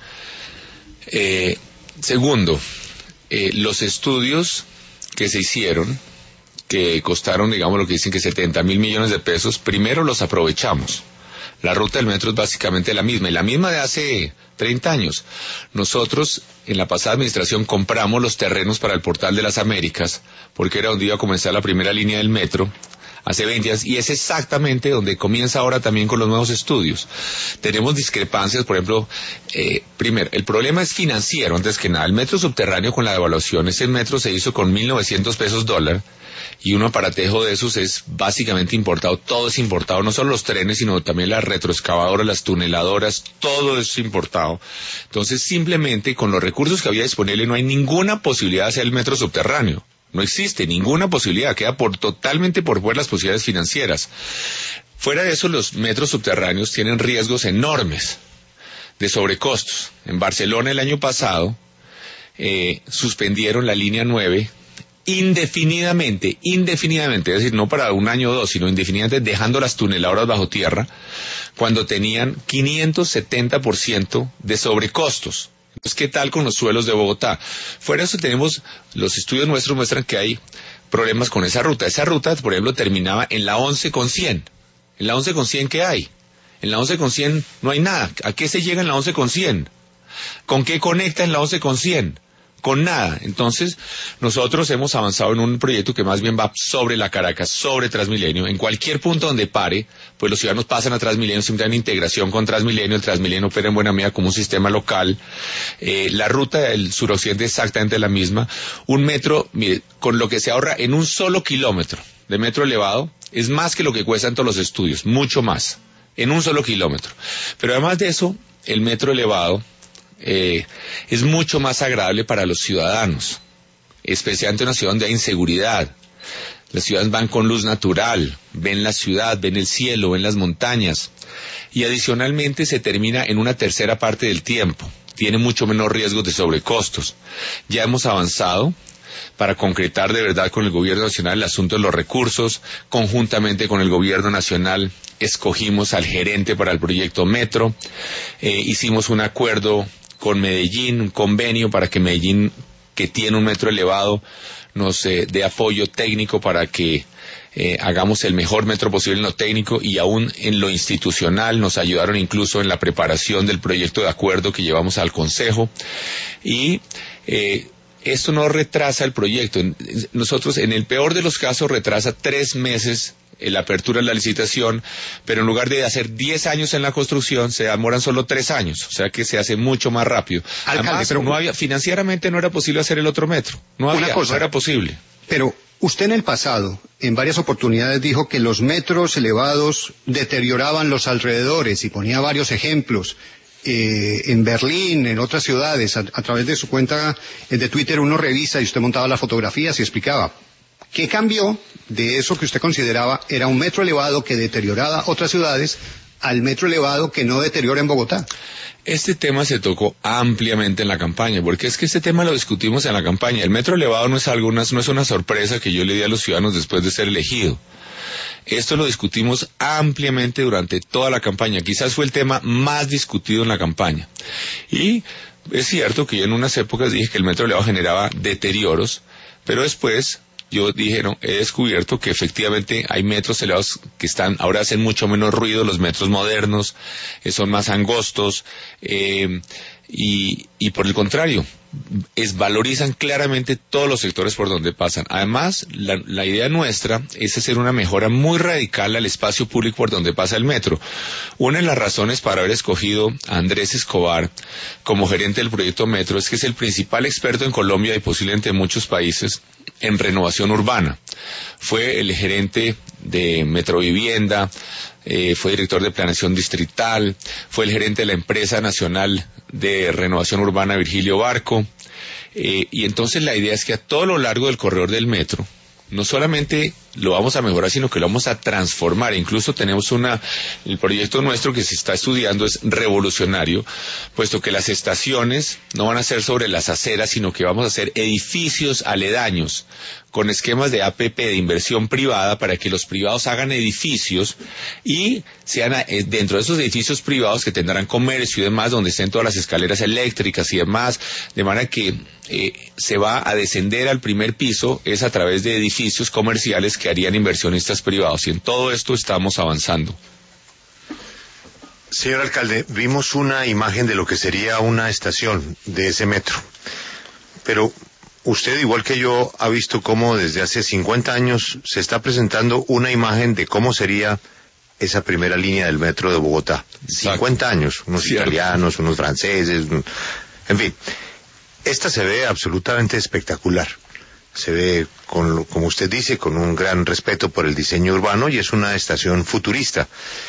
Eh, segundo, eh, los estudios que se hicieron, que costaron, digamos, lo que dicen que setenta mil millones de pesos, primero los aprovechamos. La ruta del metro es básicamente la misma, y la misma de hace treinta años. Nosotros, en la pasada administración, compramos los terrenos para el Portal de las Américas, porque era donde iba a comenzar la primera línea del metro, hace veinte años, y es exactamente donde comienza ahora también con los nuevos estudios. Tenemos discrepancias, por ejemplo, eh, primero, el problema es financiero, antes que nada. El metro subterráneo con la devaluación, ese metro se hizo con mil novecientos pesos dólar, y un aparatejo de esos es básicamente importado, todo es importado, no solo los trenes, sino también las retroexcavadoras, las tuneladoras, todo es importado. Entonces, simplemente con los recursos que había disponibles no hay ninguna posibilidad de hacer el metro subterráneo. No existe ninguna posibilidad, queda por totalmente por fuera las posibilidades financieras. Fuera de eso, los metros subterráneos tienen riesgos enormes de sobrecostos. En Barcelona el año pasado eh, suspendieron la línea nueve indefinidamente, indefinidamente, es decir, no para un año o dos, sino indefinidamente, dejando las tuneladoras bajo tierra, cuando tenían quinientos setenta por ciento de sobrecostos. Entonces, ¿qué tal con los suelos de Bogotá? Fuera de eso tenemos, los estudios nuestros muestran que hay problemas con esa ruta. Esa ruta, por ejemplo, terminaba en la once con cien. ¿En la once con cien qué hay? En la once con cien no hay nada. ¿A qué se llega en la once con cien? ¿Con qué conecta en la once con cien? Con nada. Entonces, nosotros hemos avanzado en un proyecto que más bien va sobre la Caracas, sobre Transmilenio. En cualquier punto donde pare, pues los ciudadanos pasan a Transmilenio, siempre hay integración con Transmilenio. El Transmilenio opera en buena medida como un sistema local. Eh, la ruta del suroccidente es exactamente la misma. Un metro, mire, con lo que se ahorra en un solo kilómetro de metro elevado, es más que lo que cuestan todos los estudios, mucho más, en un solo kilómetro. Pero además de eso, el metro elevado Eh, es mucho más agradable para los ciudadanos, especialmente en una ciudad donde hay inseguridad. Las ciudades van con luz natural, ven la ciudad, ven el cielo, ven las montañas, y adicionalmente se termina en una tercera parte del tiempo, tiene mucho menos riesgos de sobrecostos. Ya hemos avanzado para concretar de verdad con el gobierno nacional el asunto de los recursos. Conjuntamente con el gobierno nacional escogimos al gerente para el proyecto Metro, eh, hicimos un acuerdo con Medellín, un convenio para que Medellín, que tiene un metro elevado, nos eh, dé apoyo técnico para que eh, hagamos el mejor metro posible en lo técnico, y aún en lo institucional nos ayudaron incluso en la preparación del proyecto de acuerdo que llevamos al Consejo. Y eh, esto no retrasa el proyecto. Nosotros, en el peor de los casos, retrasa tres meses la apertura de la licitación, pero en lugar de hacer diez años en la construcción, se demoran solo tres años, o sea que se hace mucho más rápido. Alcalde, Además, pero no había, financieramente no era posible hacer el otro metro, no había, una cosa, no era posible. Pero usted en el pasado, en varias oportunidades, dijo que los metros elevados deterioraban los alrededores y ponía varios ejemplos. Eh, en Berlín, en otras ciudades, a, a través de su cuenta de Twitter uno revisa y usted montaba las fotografías y explicaba. ¿Qué cambió de eso que usted consideraba era un metro elevado que deterioraba otras ciudades al metro elevado que no deteriora en Bogotá? Este tema se tocó ampliamente en la campaña, porque es que este tema lo discutimos en la campaña. El metro elevado no es algo, no es una sorpresa que yo le di a los ciudadanos después de ser elegido. Esto lo discutimos ampliamente durante toda la campaña. Quizás fue el tema más discutido en la campaña. Y es cierto que yo en unas épocas dije que el metro elevado generaba deterioros, pero después yo dije, no, he descubierto que efectivamente hay metros elevados que están, ahora hacen mucho menos ruido, los metros modernos, eh, son más angostos, eh, y, y por el contrario, es, valorizan claramente todos los sectores por donde pasan. Además, la, la idea nuestra es hacer una mejora muy radical al espacio público por donde pasa el metro. Una de las razones para haber escogido a Andrés Escobar como gerente del proyecto Metro es que es el principal experto en Colombia y posiblemente en muchos países en renovación urbana. Fue el gerente de Metrovivienda, eh, fue director de planeación distrital, fue el gerente de la empresa nacional de renovación urbana Virgilio Barco, eh, y entonces la idea es que a todo lo largo del corredor del metro no solamente lo vamos a mejorar, sino que lo vamos a transformar. Incluso tenemos una, el proyecto nuestro que se está estudiando es revolucionario, puesto que las estaciones no van a ser sobre las aceras, sino que vamos a hacer edificios aledaños, con esquemas de A P P, de inversión privada, para que los privados hagan edificios y sean eh, dentro de esos edificios privados que tendrán comercio y demás, donde estén todas las escaleras eléctricas y demás, de manera que eh, se va a descender al primer piso, es a través de edificios comerciales que harían inversionistas privados, y en todo esto estamos avanzando. Señor alcalde, vimos una imagen de lo que sería una estación de ese metro, pero usted, igual que yo, ha visto cómo desde hace cincuenta años se está presentando una imagen de cómo sería esa primera línea del metro de Bogotá. Exacto. cincuenta años, unos Cierto. italianos, unos franceses, en fin. Esta se ve absolutamente espectacular. Se ve, con, como usted dice, con un gran respeto por el diseño urbano y es una estación futurista.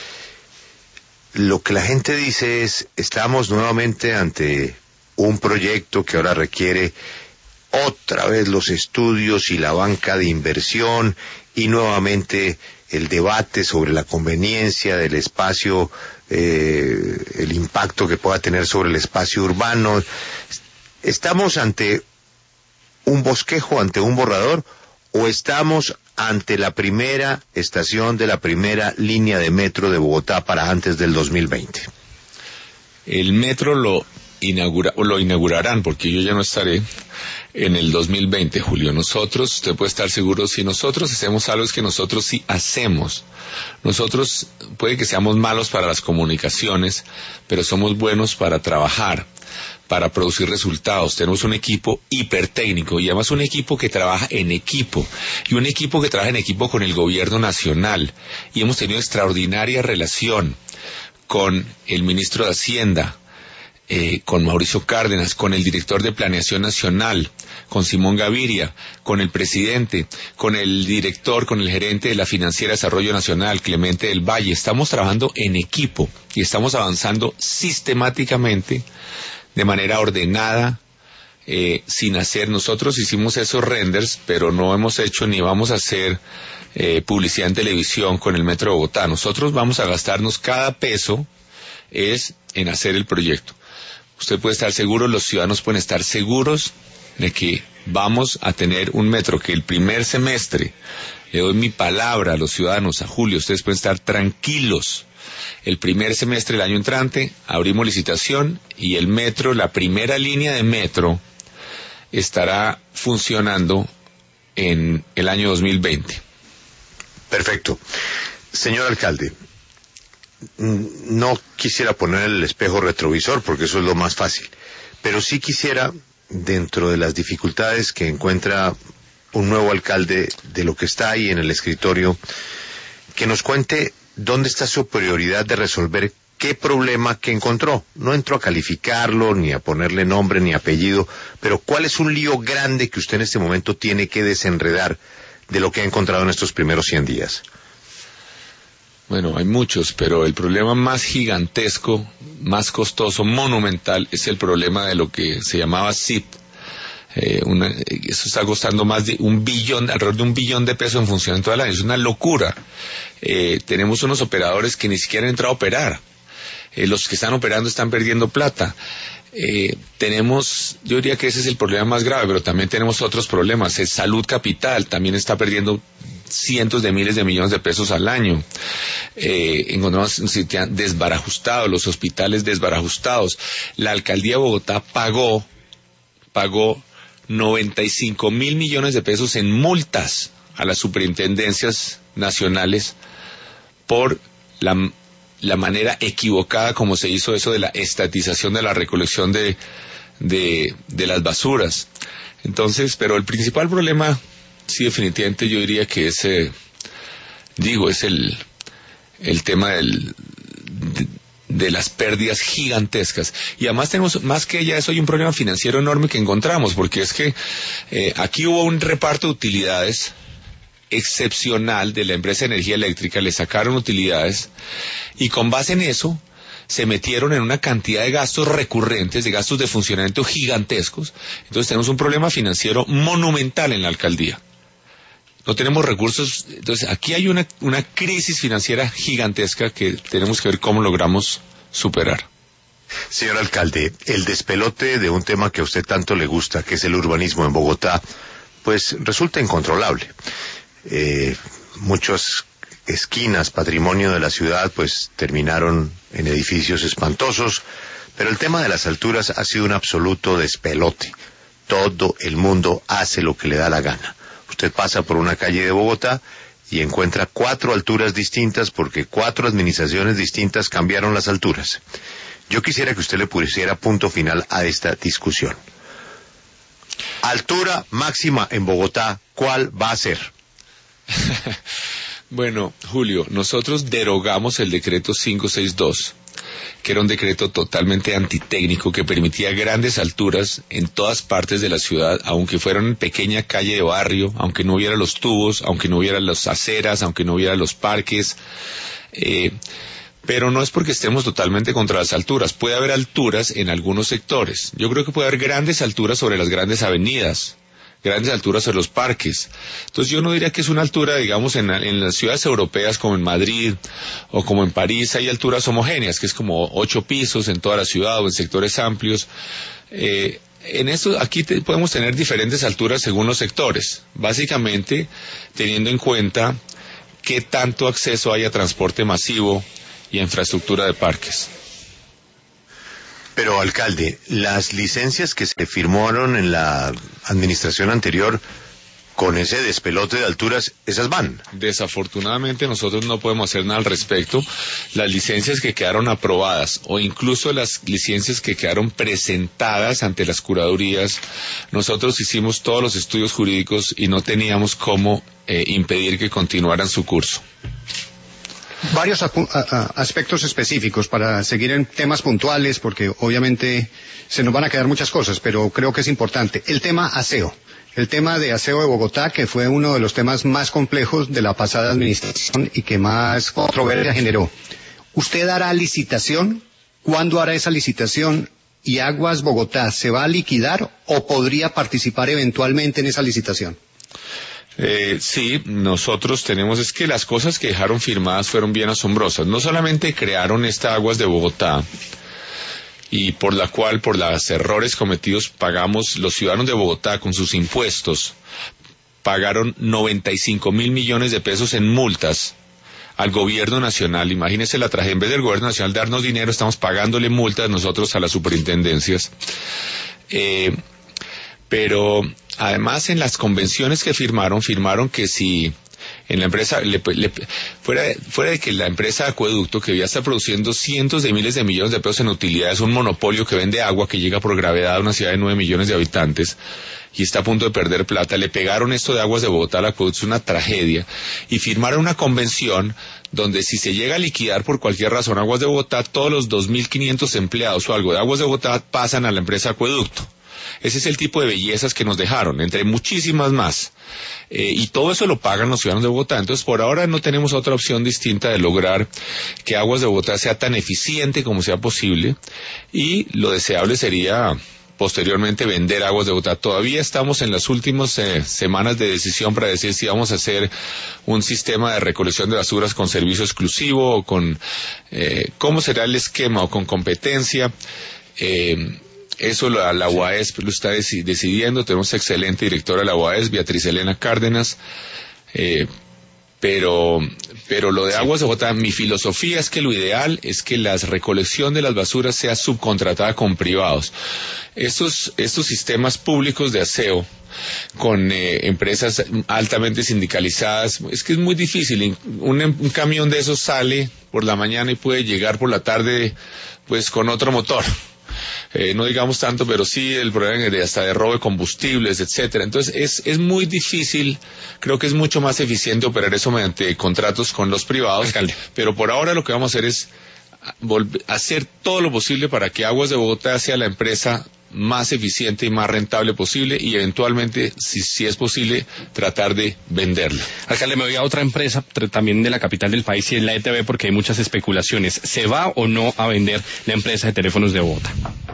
Lo que la gente dice es, estamos nuevamente ante un proyecto que ahora requiere otra vez los estudios y la banca de inversión y nuevamente el debate sobre la conveniencia del espacio, eh, el impacto que pueda tener sobre el espacio urbano. ¿Estamos ante un bosquejo, ante un borrador, o estamos ante la primera estación de la primera línea de metro de Bogotá para antes del dos mil veinte? El metro lo inaugura, o lo inaugurarán, porque yo ya no estaré en el dos mil veinte, Julio. Nosotros, usted puede estar seguro, si nosotros hacemos algo es que nosotros sí hacemos. Nosotros puede que seamos malos para las comunicaciones, pero somos buenos para trabajar, para producir resultados. Tenemos un equipo hipertécnico y además un equipo que trabaja en equipo y un equipo que trabaja en equipo con el gobierno nacional, y hemos tenido extraordinaria relación con el ministro de Hacienda, Eh, con Mauricio Cárdenas, con el director de Planeación Nacional, con Simón Gaviria, con el presidente, con el director, con el gerente de la Financiera de Desarrollo Nacional, Clemente del Valle. Estamos trabajando en equipo y estamos avanzando sistemáticamente, de manera ordenada, eh, sin hacer. Nosotros hicimos esos renders, pero no hemos hecho ni vamos a hacer eh, publicidad en televisión con el Metro de Bogotá. Nosotros vamos a gastarnos cada peso es en hacer el proyecto. Usted puede estar seguro, los ciudadanos pueden estar seguros de que vamos a tener un metro que el primer semestre, le doy mi palabra a los ciudadanos, a Julio, ustedes pueden estar tranquilos. El primer semestre del año entrante abrimos licitación y el metro, la primera línea de metro, estará funcionando en el año dos mil veinte. Perfecto. Señor alcalde, no quisiera poner el espejo retrovisor porque eso es lo más fácil, pero sí quisiera, dentro de las dificultades que encuentra un nuevo alcalde de lo que está ahí en el escritorio, que nos cuente dónde está su prioridad de resolver qué problema que encontró. No entro a calificarlo, ni a ponerle nombre ni apellido, pero cuál es un lío grande que usted en este momento tiene que desenredar de lo que ha encontrado en estos primeros cien días. Bueno, hay muchos, pero el problema más gigantesco, más costoso, monumental, es el problema de lo que se llamaba S I T. Eh, una, eso está costando más de un billón, alrededor de un billón de pesos en funcionamiento del año. Es una locura. Eh, tenemos unos operadores que ni siquiera han entrado a operar. Eh, los que están operando están perdiendo plata. Eh, tenemos, yo diría que ese es el problema más grave, pero también tenemos otros problemas. El Salud Capital también está perdiendo cientos de miles de millones de pesos al año. Eh, encontramos un sitio desbarajustado, los hospitales desbarajustados. La alcaldía de Bogotá pagó, pagó noventa y cinco mil millones de pesos en multas a las superintendencias nacionales por la, la manera equivocada como se hizo eso de la estatización de la recolección de, de, de las basuras. Entonces, pero el principal problema, sí, definitivamente yo diría que es, eh, digo, es el, el tema del, de, de las pérdidas gigantescas. Y además tenemos, más que ya eso, hay un problema financiero enorme que encontramos, porque es que eh, aquí hubo un reparto de utilidades excepcional de la empresa de energía eléctrica, le sacaron utilidades, y con base en eso se metieron en una cantidad de gastos recurrentes, de gastos de funcionamiento gigantescos. Entonces tenemos un problema financiero monumental en la alcaldía. No tenemos recursos. Entonces aquí hay una, una crisis financiera gigantesca que tenemos que ver cómo logramos superar. Señor alcalde, el despelote de un tema que a usted tanto le gusta, que es el urbanismo en Bogotá, pues resulta incontrolable. Eh, muchas esquinas, patrimonio de la ciudad, pues terminaron en edificios espantosos, pero el tema de las alturas ha sido un absoluto despelote. Todo el mundo hace lo que le da la gana. Usted pasa por una calle de Bogotá y encuentra cuatro alturas distintas porque cuatro administraciones distintas cambiaron las alturas. Yo quisiera que usted le pusiera punto final a esta discusión. Altura máxima en Bogotá, ¿cuál va a ser? Bueno, Julio, nosotros derogamos el decreto quinientos sesenta y dos, que era un decreto totalmente antitécnico que permitía grandes alturas en todas partes de la ciudad, aunque fuera una pequeña calle de barrio, aunque no hubiera los tubos, aunque no hubiera las aceras, aunque no hubiera los parques. Eh, pero no es porque estemos totalmente contra las alturas. Puede haber alturas en algunos sectores. Yo creo que puede haber grandes alturas sobre las grandes avenidas, grandes alturas sobre los parques. Entonces yo no diría que es una altura, digamos, en, en las ciudades europeas como en Madrid o como en París hay alturas homogéneas, que es como ocho pisos en toda la ciudad o en sectores amplios. Eh, en esto, aquí te, podemos tener diferentes alturas según los sectores, básicamente teniendo en cuenta qué tanto acceso hay a transporte masivo y a infraestructura de parques. Pero, alcalde, las licencias que se firmaron en la administración anterior con ese despelote de alturas, esas van. Desafortunadamente nosotros no podemos hacer nada al respecto. Las licencias que quedaron aprobadas o incluso las licencias que quedaron presentadas ante las curadurías, nosotros hicimos todos los estudios jurídicos y no teníamos cómo eh, impedir que continuaran su curso. Varios apu- a- a- aspectos específicos para seguir en temas puntuales, porque obviamente se nos van a quedar muchas cosas, pero creo que es importante. El tema aseo, el tema de aseo de Bogotá, que fue uno de los temas más complejos de la pasada administración y que más controversia generó. ¿Usted hará licitación? ¿Cuándo hará esa licitación? ¿Y Aguas Bogotá se va a liquidar o podría participar eventualmente en esa licitación? Eh, sí, nosotros tenemos, es que las cosas que dejaron firmadas fueron bien asombrosas. No solamente crearon esta Aguas de Bogotá, y por la cual, por los errores cometidos, pagamos, los ciudadanos de Bogotá con sus impuestos, pagaron noventa y cinco mil millones de pesos en multas al gobierno nacional. Imagínense la tragedia, en vez del gobierno nacional darnos dinero, estamos pagándole multas nosotros a las superintendencias. Eh, pero además en las convenciones que firmaron, firmaron que si en la empresa, le, le, fuera, de, fuera de que la empresa de acueducto, que ya está produciendo cientos de miles de millones de pesos en utilidades, un monopolio que vende agua que llega por gravedad a una ciudad de nueve millones de habitantes y está a punto de perder plata, le pegaron esto de Aguas de Bogotá al acueducto, es una tragedia, y firmaron una convención donde si se llega a liquidar por cualquier razón Aguas de Bogotá, todos los dos mil quinientos empleados o algo de Aguas de Bogotá pasan a la empresa de acueducto. Ese es el tipo de bellezas que nos dejaron, entre muchísimas más. Eh, y todo eso lo pagan los ciudadanos de Bogotá. Entonces, por ahora no tenemos otra opción distinta de lograr que Aguas de Bogotá sea tan eficiente como sea posible. Y lo deseable sería, posteriormente, vender Aguas de Bogotá. Todavía estamos en las últimas eh, semanas de decisión para decir si vamos a hacer un sistema de recolección de basuras con servicio exclusivo o con... Eh, ¿cómo será el esquema o con competencia? Eh... Eso la, la U A E S lo está deci- decidiendo, tenemos excelente directora de la U A E S, Beatriz Elena Cárdenas, eh, pero, pero lo de Aguas de Bogotá, mi filosofía es que lo ideal es que la recolección de las basuras sea subcontratada con privados. Estos, estos sistemas públicos de aseo, con eh, empresas altamente sindicalizadas, es que es muy difícil. Un, un camión de esos sale por la mañana y puede llegar por la tarde pues con otro motor. Eh, no digamos tanto, pero sí el problema de hasta de robo de combustibles, etcétera. Entonces es, es muy difícil, creo que es mucho más eficiente operar eso mediante contratos con los privados, alcalde. Pero por ahora lo que vamos a hacer es volver, hacer todo lo posible para que Aguas de Bogotá sea la empresa más eficiente y más rentable posible y eventualmente, si, si es posible, tratar de venderla. Alcalde, me voy a otra empresa también de la capital del país y es la E T V porque hay muchas especulaciones. ¿Se va o no a vender la empresa de teléfonos de Bogotá?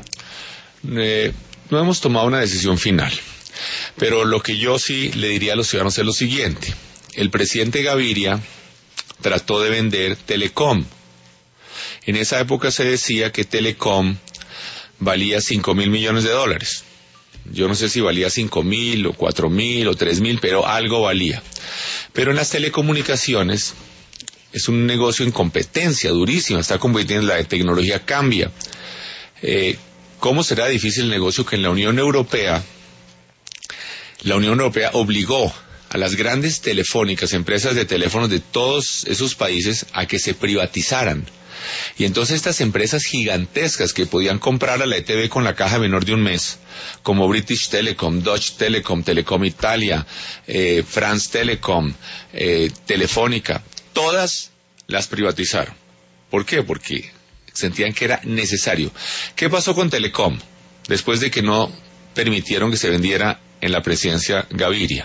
Eh, no hemos tomado una decisión final, pero lo que yo sí le diría a los ciudadanos es lo siguiente. El presidente Gaviria trató de vender Telecom. En esa época se decía que Telecom valía cinco mil millones de dólares. Yo no sé si valía cinco mil o cuatro mil o tres mil, pero algo valía. Pero en las telecomunicaciones es un negocio en competencia durísima, está compitiendo, la tecnología cambia. Eh, ¿Cómo será difícil el negocio que en la Unión Europea, la Unión Europea obligó a las grandes telefónicas, empresas de teléfonos de todos esos países a que se privatizaran? Y entonces estas empresas gigantescas que podían comprar a la E T V con la caja menor de un mes, como British Telecom, Deutsche Telekom, Telecom Italia, eh, France Telecom, eh, Telefónica, todas las privatizaron. ¿Por qué? Porque sentían que era necesario. ¿Qué pasó con Telecom? Después de que no permitieron que se vendiera en la presidencia Gaviria.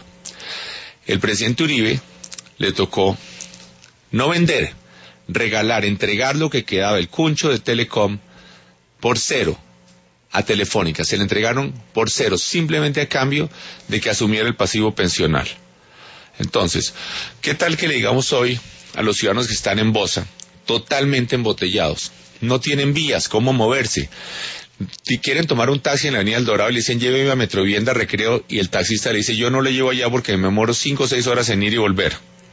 El presidente Uribe le tocó no vender, regalar, entregar lo que quedaba, el cuncho de Telecom, por cero a Telefónica. Se le entregaron por cero, simplemente a cambio de que asumiera el pasivo pensional. Entonces, ¿qué tal que le digamos hoy a los ciudadanos que están en Bosa, totalmente embotellados, no tienen vías, cómo moverse? Si quieren tomar un taxi en la avenida El Dorado y le dicen lléveme a Metrovienda, Recreo, y el taxista le dice yo no le llevo allá porque me demoro cinco o seis horas en ir y volver.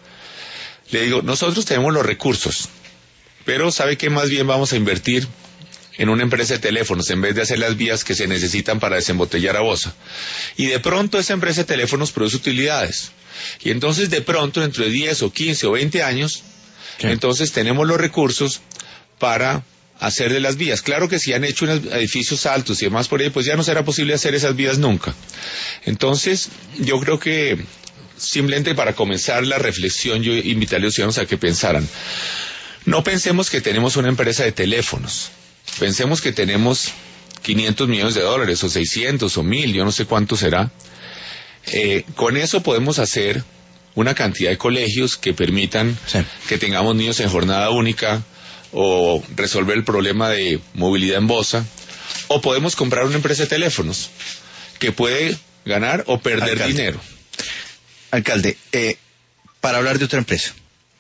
Le digo, nosotros tenemos los recursos, pero ¿sabe qué? Más bien vamos a invertir en una empresa de teléfonos en vez de hacer las vías que se necesitan para desembotellar a Bosa. Y de pronto esa empresa de teléfonos produce utilidades. Y entonces de pronto dentro de diez o quince o veinte años, ¿qué? Entonces tenemos los recursos para hacer de las vías. Claro que si han hecho unos edificios altos y demás por ahí, pues ya no será posible hacer esas vías nunca. Entonces, yo creo que simplemente para comenzar la reflexión, yo invitaría a los ciudadanos a que pensaran. No pensemos que tenemos una empresa de teléfonos. Pensemos que tenemos quinientos millones de dólares, o seiscientos, o mil, yo no sé cuánto será. Eh, con eso podemos hacer una cantidad de colegios que permitan sí. que tengamos niños en jornada única, o resolver el problema de movilidad en Bosa, o podemos comprar una empresa de teléfonos que puede ganar o perder Alcalde. dinero. Alcalde, eh, para hablar de otra empresa,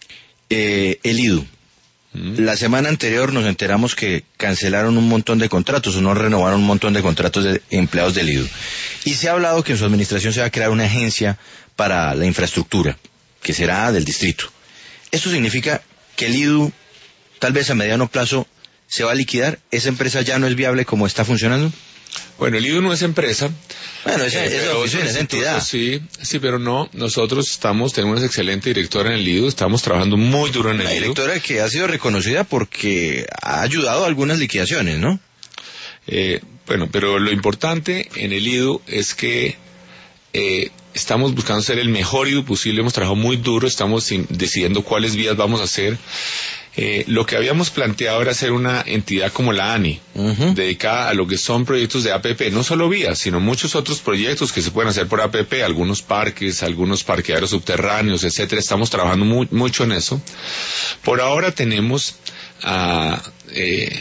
eh, el I D U. ¿Mm? La semana anterior nos enteramos que cancelaron un montón de contratos, o no renovaron un montón de contratos de empleados del I D U. Y se ha hablado que en su administración se va a crear una agencia para la infraestructura, que será del distrito. ¿Esto significa que el I D U tal vez a mediano plazo se va a liquidar? ¿Esa empresa ya no es viable como está funcionando? Bueno, el I D U no es empresa. Bueno, esa eh, es una entidad. Sí, sí, pero no, nosotros estamos, tenemos una excelente directora en el I D U, estamos trabajando muy duro en el I D U. Una directora que ha sido reconocida porque ha ayudado a algunas liquidaciones, ¿no? Eh, bueno, pero lo importante en el I D U es que eh, estamos buscando ser el mejor I D U posible, hemos trabajado muy duro, estamos in, decidiendo cuáles vías vamos a hacer. Eh, lo que habíamos planteado era hacer una entidad como la ANI, uh-huh. dedicada a lo que son proyectos de A P P, no solo vías, sino muchos otros proyectos que se pueden hacer por A P P, algunos parques, algunos parqueaderos subterráneos, etcétera. Estamos trabajando muy, mucho en eso. Por ahora tenemos a eh,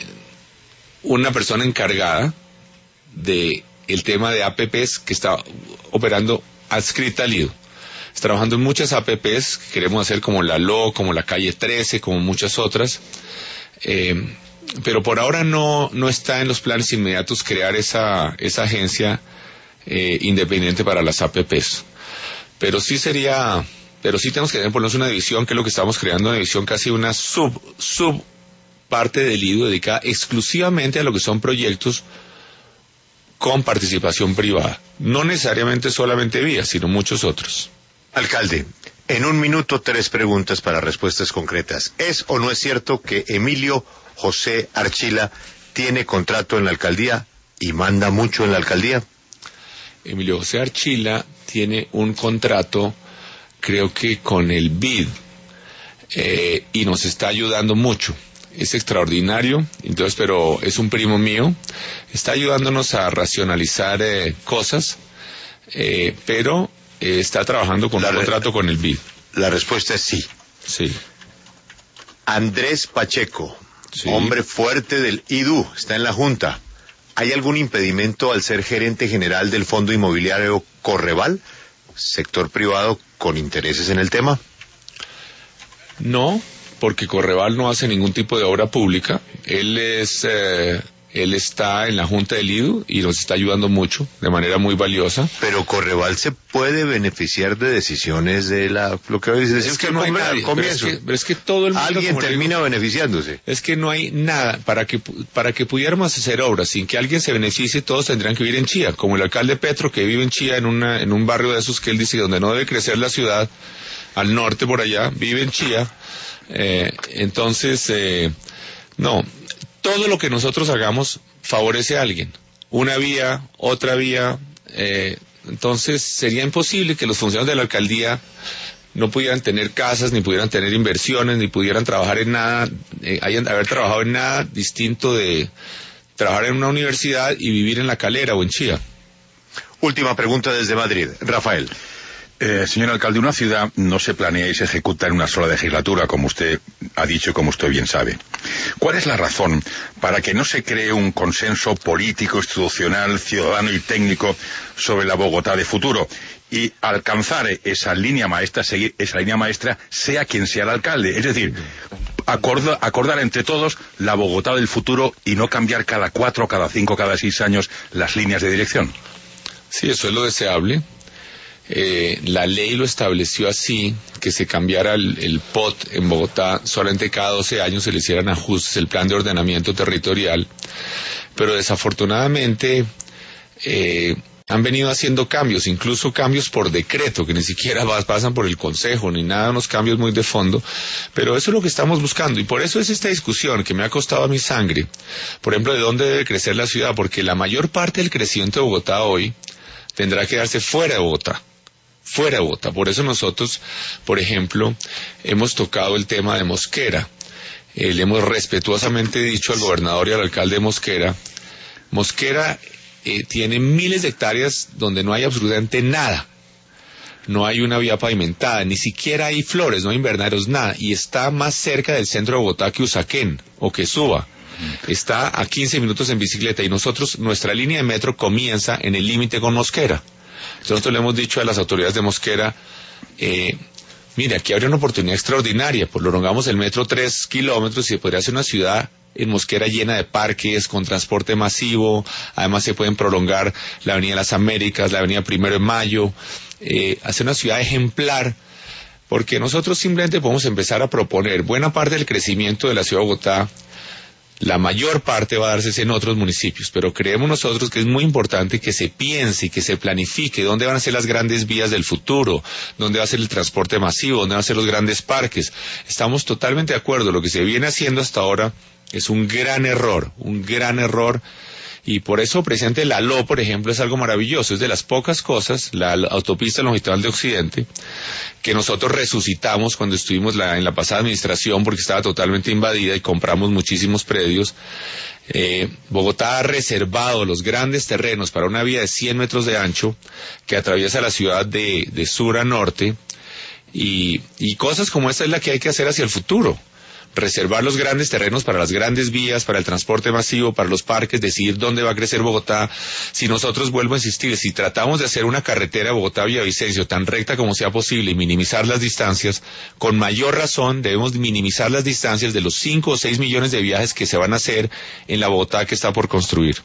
una persona encargada de el tema de A P Ps que está operando adscrita al I D U. Está trabajando en muchas A P Ps que queremos hacer, como la L O, como la calle trece, como muchas otras, eh, pero por ahora no no está en los planes inmediatos crear esa esa agencia eh, independiente para las A P Ps. Pero sí sería, pero sí tenemos que tener por lo menos una división, que es lo que estamos creando, una división casi una sub sub parte del I D U dedicada exclusivamente a lo que son proyectos con participación privada, no necesariamente solamente vías, sino muchos otros. Alcalde, en un minuto tres preguntas para respuestas concretas. ¿Es o no es cierto que Emilio José Archila tiene contrato en la alcaldía y manda mucho en la alcaldía? Emilio José Archila tiene un contrato, creo que con el B I D, eh, y nos está ayudando mucho. Es extraordinario, entonces, pero es un primo mío, está ayudándonos a racionalizar eh, cosas, eh, pero eh, está trabajando con la un contrato con el B I D. La respuesta es sí. Sí. Andrés Pacheco, sí. hombre fuerte del I D U, está en la Junta. ¿Hay algún impedimento al ser gerente general del Fondo Inmobiliario Correval, sector privado con intereses en el tema? No, porque Correval no hace ningún tipo de obra pública. Él es, eh, él está en la Junta del I D U y nos está ayudando mucho, de manera muy valiosa. Pero Correval se puede beneficiar de decisiones de la, lo que hoy es que no hay nadie, al comienzo. Pero es que, pero es que todo el mundo, alguien termina digo, beneficiándose. Es que no hay nada para que para que pudiéramos hacer obras sin que alguien se beneficie. Todos tendrían que vivir en Chía, como el alcalde Petro, que vive en Chía, en una en un barrio de esos que él dice donde no debe crecer la ciudad, al norte por allá, vive en Chía. Eh, entonces, eh, No, todo lo que nosotros hagamos favorece a alguien. Una vía, otra vía, eh, entonces sería imposible que los funcionarios de la alcaldía no pudieran tener casas, ni pudieran tener inversiones, ni pudieran trabajar en nada, eh, hayan, haber trabajado en nada distinto de trabajar en una universidad y vivir en La Calera o en Chía. Última pregunta desde Madrid. Rafael. Eh, señor alcalde, una ciudad no se planea y se ejecuta en una sola legislatura, como usted ha dicho y como usted bien sabe. ¿Cuál es la razón para que no se cree un consenso político, institucional, ciudadano y técnico sobre la Bogotá de futuro y alcanzar esa línea maestra, seguir esa línea maestra, sea quien sea el alcalde? Es decir, acorda, acordar entre todos la Bogotá del futuro y no cambiar cada cuatro, cada cinco, cada seis años las líneas de dirección. Sí, eso es lo deseable. Eh, la ley lo estableció así, que se cambiara el, el P O T en Bogotá, solamente cada doce años se le hicieran ajustes, el plan de ordenamiento territorial, pero desafortunadamente eh, han venido haciendo cambios, incluso cambios por decreto, que ni siquiera pasan por el Consejo, ni nada, unos cambios muy de fondo, pero eso es lo que estamos buscando, y por eso es esta discusión que me ha costado a mi sangre, por ejemplo, de dónde debe crecer la ciudad, porque la mayor parte del crecimiento de Bogotá hoy tendrá que darse fuera de Bogotá. Fuera de Bogotá. Por eso nosotros, por ejemplo, hemos tocado el tema de Mosquera. Eh, le hemos respetuosamente dicho al gobernador y al alcalde de Mosquera, Mosquera eh, tiene miles de hectáreas donde no hay absolutamente nada. No hay una vía pavimentada, ni siquiera hay flores, no hay invernaderos, nada. Y está más cerca del centro de Bogotá que Usaquén o que Suba. Está a quince minutos en bicicleta y nosotros, nuestra línea de metro comienza en el límite con Mosquera. Nosotros le hemos dicho a las autoridades de Mosquera, eh, mire, aquí habría una oportunidad extraordinaria, prolongamos el metro tres kilómetros y se podría hacer una ciudad en Mosquera llena de parques, con transporte masivo, además se pueden prolongar la Avenida Las Américas, la Avenida Primero de Mayo, eh, hacer una ciudad ejemplar, porque nosotros simplemente podemos empezar a proponer buena parte del crecimiento de la ciudad de Bogotá. La mayor parte va a darse en otros municipios, pero creemos nosotros que es muy importante que se piense y que se planifique dónde van a ser las grandes vías del futuro, dónde va a ser el transporte masivo, dónde van a ser los grandes parques. Estamos totalmente de acuerdo, lo que se viene haciendo hasta ahora es un gran error, un gran error. Y por eso, presidente, la L O, por ejemplo, es algo maravilloso. Es de las pocas cosas, la autopista longitudinal de Occidente, que nosotros resucitamos cuando estuvimos la, en la pasada administración porque estaba totalmente invadida y compramos muchísimos predios. Eh, Bogotá ha reservado los grandes terrenos para una vía de cien metros de ancho que atraviesa la ciudad de, de sur a norte. Y, y cosas como esta es la que hay que hacer hacia el futuro. Reservar los grandes terrenos para las grandes vías, para el transporte masivo, para los parques, decidir dónde va a crecer Bogotá. Si nosotros, vuelvo a insistir, si tratamos de hacer una carretera Bogotá-Villavicencio tan recta como sea posible y minimizar las distancias, con mayor razón debemos minimizar las distancias de los cinco o seis millones de viajes que se van a hacer en la Bogotá que está por construir.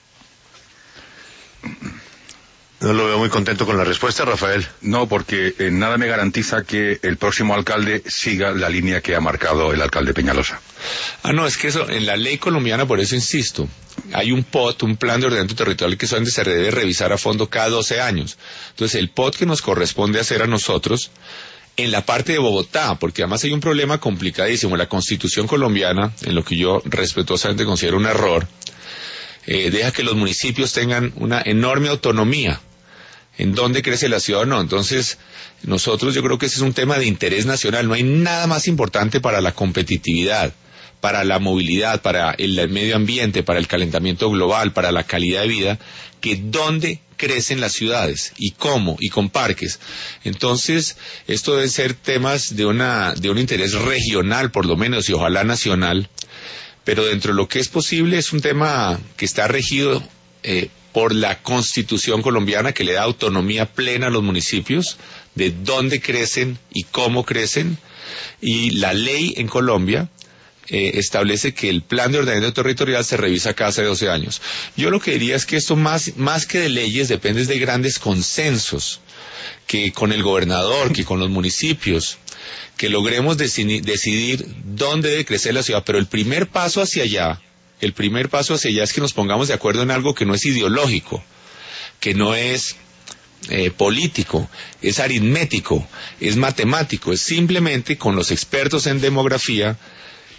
No lo veo muy contento con la respuesta, Rafael. No, porque eh, nada me garantiza que el próximo alcalde siga la línea que ha marcado el alcalde Peñalosa. Ah, no, es que eso, en la ley colombiana, por eso insisto, hay un P O T, un plan de ordenamiento territorial que solamente se debe revisar a fondo cada doce años. Entonces, el P O T que nos corresponde hacer a nosotros, en la parte de Bogotá, porque además hay un problema complicadísimo, la Constitución colombiana, en lo que yo respetuosamente considero un error, eh, deja que los municipios tengan una enorme autonomía en dónde crece la ciudad o no. Entonces, nosotros yo creo que ese es un tema de interés nacional. No hay nada más importante para la competitividad, para la movilidad, para el medio ambiente, para el calentamiento global, para la calidad de vida, que dónde crecen las ciudades y cómo y con parques. Entonces, esto debe ser temas de una de un interés regional, por lo menos, y ojalá nacional, pero dentro de lo que es posible es un tema que está regido eh, por la Constitución colombiana, que le da autonomía plena a los municipios de dónde crecen y cómo crecen, y la ley en Colombia eh, establece que el plan de ordenamiento territorial se revisa cada doce años. Yo lo que diría es que esto más, más que de leyes depende de grandes consensos, que con el gobernador, que con los municipios, que logremos decidir, decidir dónde debe crecer la ciudad, pero el primer paso hacia allá, el primer paso hacia allá es que nos pongamos de acuerdo en algo que no es ideológico, que no es eh, político, es aritmético, es matemático, es simplemente con los expertos en demografía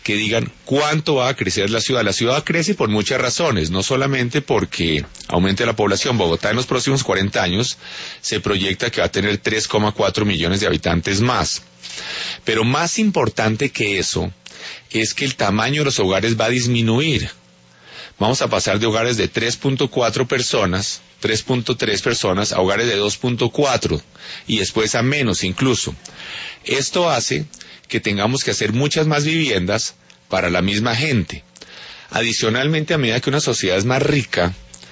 que digan cuánto va a crecer la ciudad. La ciudad crece por muchas razones, no solamente porque aumente la población. Bogotá en los próximos cuarenta años se proyecta que va a tener tres coma cuatro millones de habitantes más. Pero más importante que eso es que el tamaño de los hogares va a disminuir. Vamos a pasar de hogares de tres punto cuatro personas, tres punto tres personas, a hogares de dos punto cuatro y después a menos incluso. Esto hace que tengamos que hacer muchas más viviendas para la misma gente. Adicionalmente, a medida que una sociedad es más rica,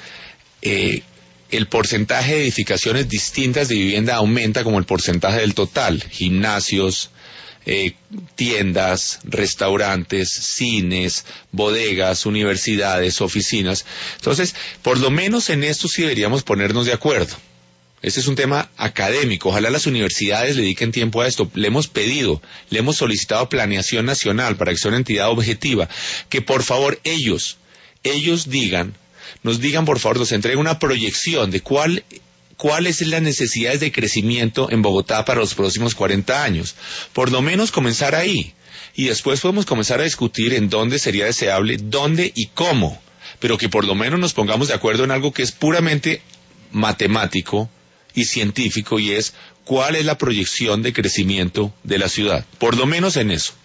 eh, el porcentaje de edificaciones distintas de vivienda aumenta como el porcentaje del total. Gimnasios, eh, tiendas, restaurantes, cines, bodegas, universidades, oficinas. Entonces, por lo menos en esto sí deberíamos ponernos de acuerdo. Este es un tema académico. Ojalá las universidades le dediquen tiempo a esto. Le hemos pedido, le hemos solicitado Planeación Nacional para que sea una entidad objetiva, que por favor ellos, ellos digan, nos digan por favor, nos entreguen una proyección de cuál, cuáles son las necesidades de crecimiento en Bogotá para los próximos cuarenta años. Por lo menos comenzar ahí. Y después podemos comenzar a discutir en dónde sería deseable, dónde y cómo. Pero que por lo menos nos pongamos de acuerdo en algo que es puramente matemático y científico, y es cuál es la proyección de crecimiento de la ciudad, por lo menos en eso.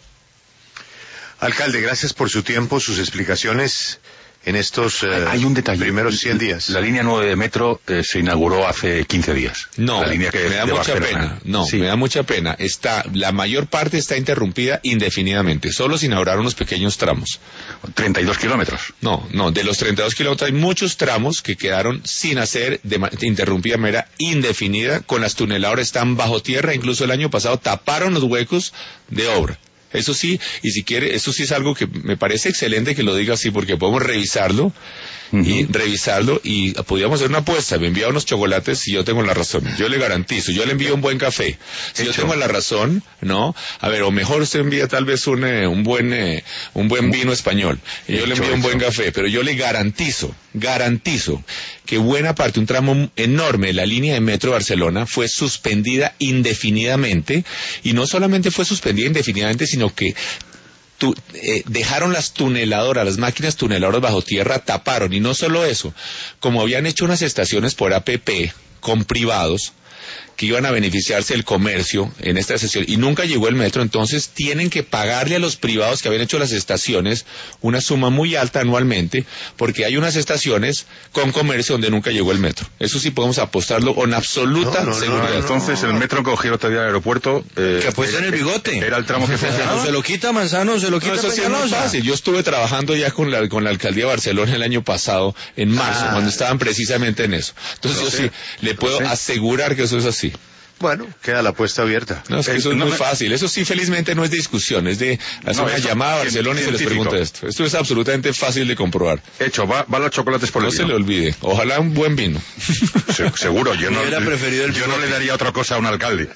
Alcalde, gracias por su tiempo, sus explicaciones en estos eh, Hay un detalle. primeros cien días. La línea nueve de metro eh, se inauguró hace quince días. No, la línea que me da de mucha Barcelona. pena. No, Sí. me da mucha pena. Está, la mayor parte está interrumpida indefinidamente. Solo se inauguraron unos pequeños tramos. treinta y dos kilómetros. No, no, de los treinta y dos kilómetros hay muchos tramos que quedaron sin hacer de, ma- de interrumpida de manera indefinida, con las tuneladoras están bajo tierra, incluso el año pasado taparon los huecos de obra. Eso sí, y si quiere, eso sí es algo que me parece excelente que lo diga así, porque podemos revisarlo, uh-huh. y revisarlo, y podríamos hacer una apuesta. Me envía unos chocolates si yo tengo la razón. Yo le garantizo, yo le envío un buen café. Si Hecho. yo tengo la razón, ¿no? A ver, o mejor usted envía tal vez un, eh, un buen, eh, un buen vino español. Y yo Hecho, le envío un buen café, pero yo le garantizo, garantizo, que buena parte, un tramo enorme de la línea de metro de Barcelona fue suspendida indefinidamente, y no solamente fue suspendida indefinidamente, sino que tu, eh, dejaron las tuneladoras, las máquinas tuneladoras bajo tierra, taparon, y no solo eso, como habían hecho unas estaciones por A P P con privados, que iban a beneficiarse del comercio en esta sesión, y nunca llegó el metro, entonces tienen que pagarle a los privados que habían hecho las estaciones una suma muy alta anualmente, porque hay unas estaciones con comercio donde nunca llegó el metro. Eso sí podemos apostarlo con absoluta no, no, seguridad. No, no, entonces el metro cogió otro día al aeropuerto. Eh, que apuesta en el bigote. Era el tramo que funcionaba. Se lo quita Manzano, se lo quita no, eso sí es muy fácil. Yo estuve trabajando ya con la, con la alcaldía de Barcelona el año pasado, en marzo, ah. cuando estaban precisamente en eso. Entonces yo sí, le puedo asegurar que eso es así. Bueno, queda la apuesta abierta. No, es que eso es muy fácil. Eso sí, felizmente no es de discusión, es de hacer no, una llamada a Barcelona y se les pregunta esto. Esto es absolutamente fácil de comprobar. Hecho, va, va los chocolates por el No vino. se le olvide. Ojalá un buen vino. Se, seguro, yo, no, el yo no le daría otra cosa a un alcalde.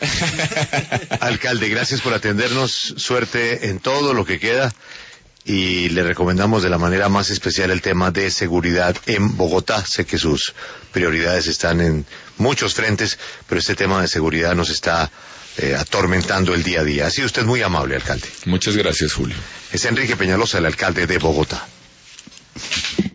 Alcalde, gracias por atendernos. Suerte en todo lo que queda. Y le recomendamos de la manera más especial el tema de seguridad en Bogotá. Sé que sus prioridades están en muchos frentes, pero este tema de seguridad nos está eh, atormentando el día a día. Ha sido usted muy amable, alcalde. Muchas gracias, Julio. Es Enrique Peñalosa, el alcalde de Bogotá.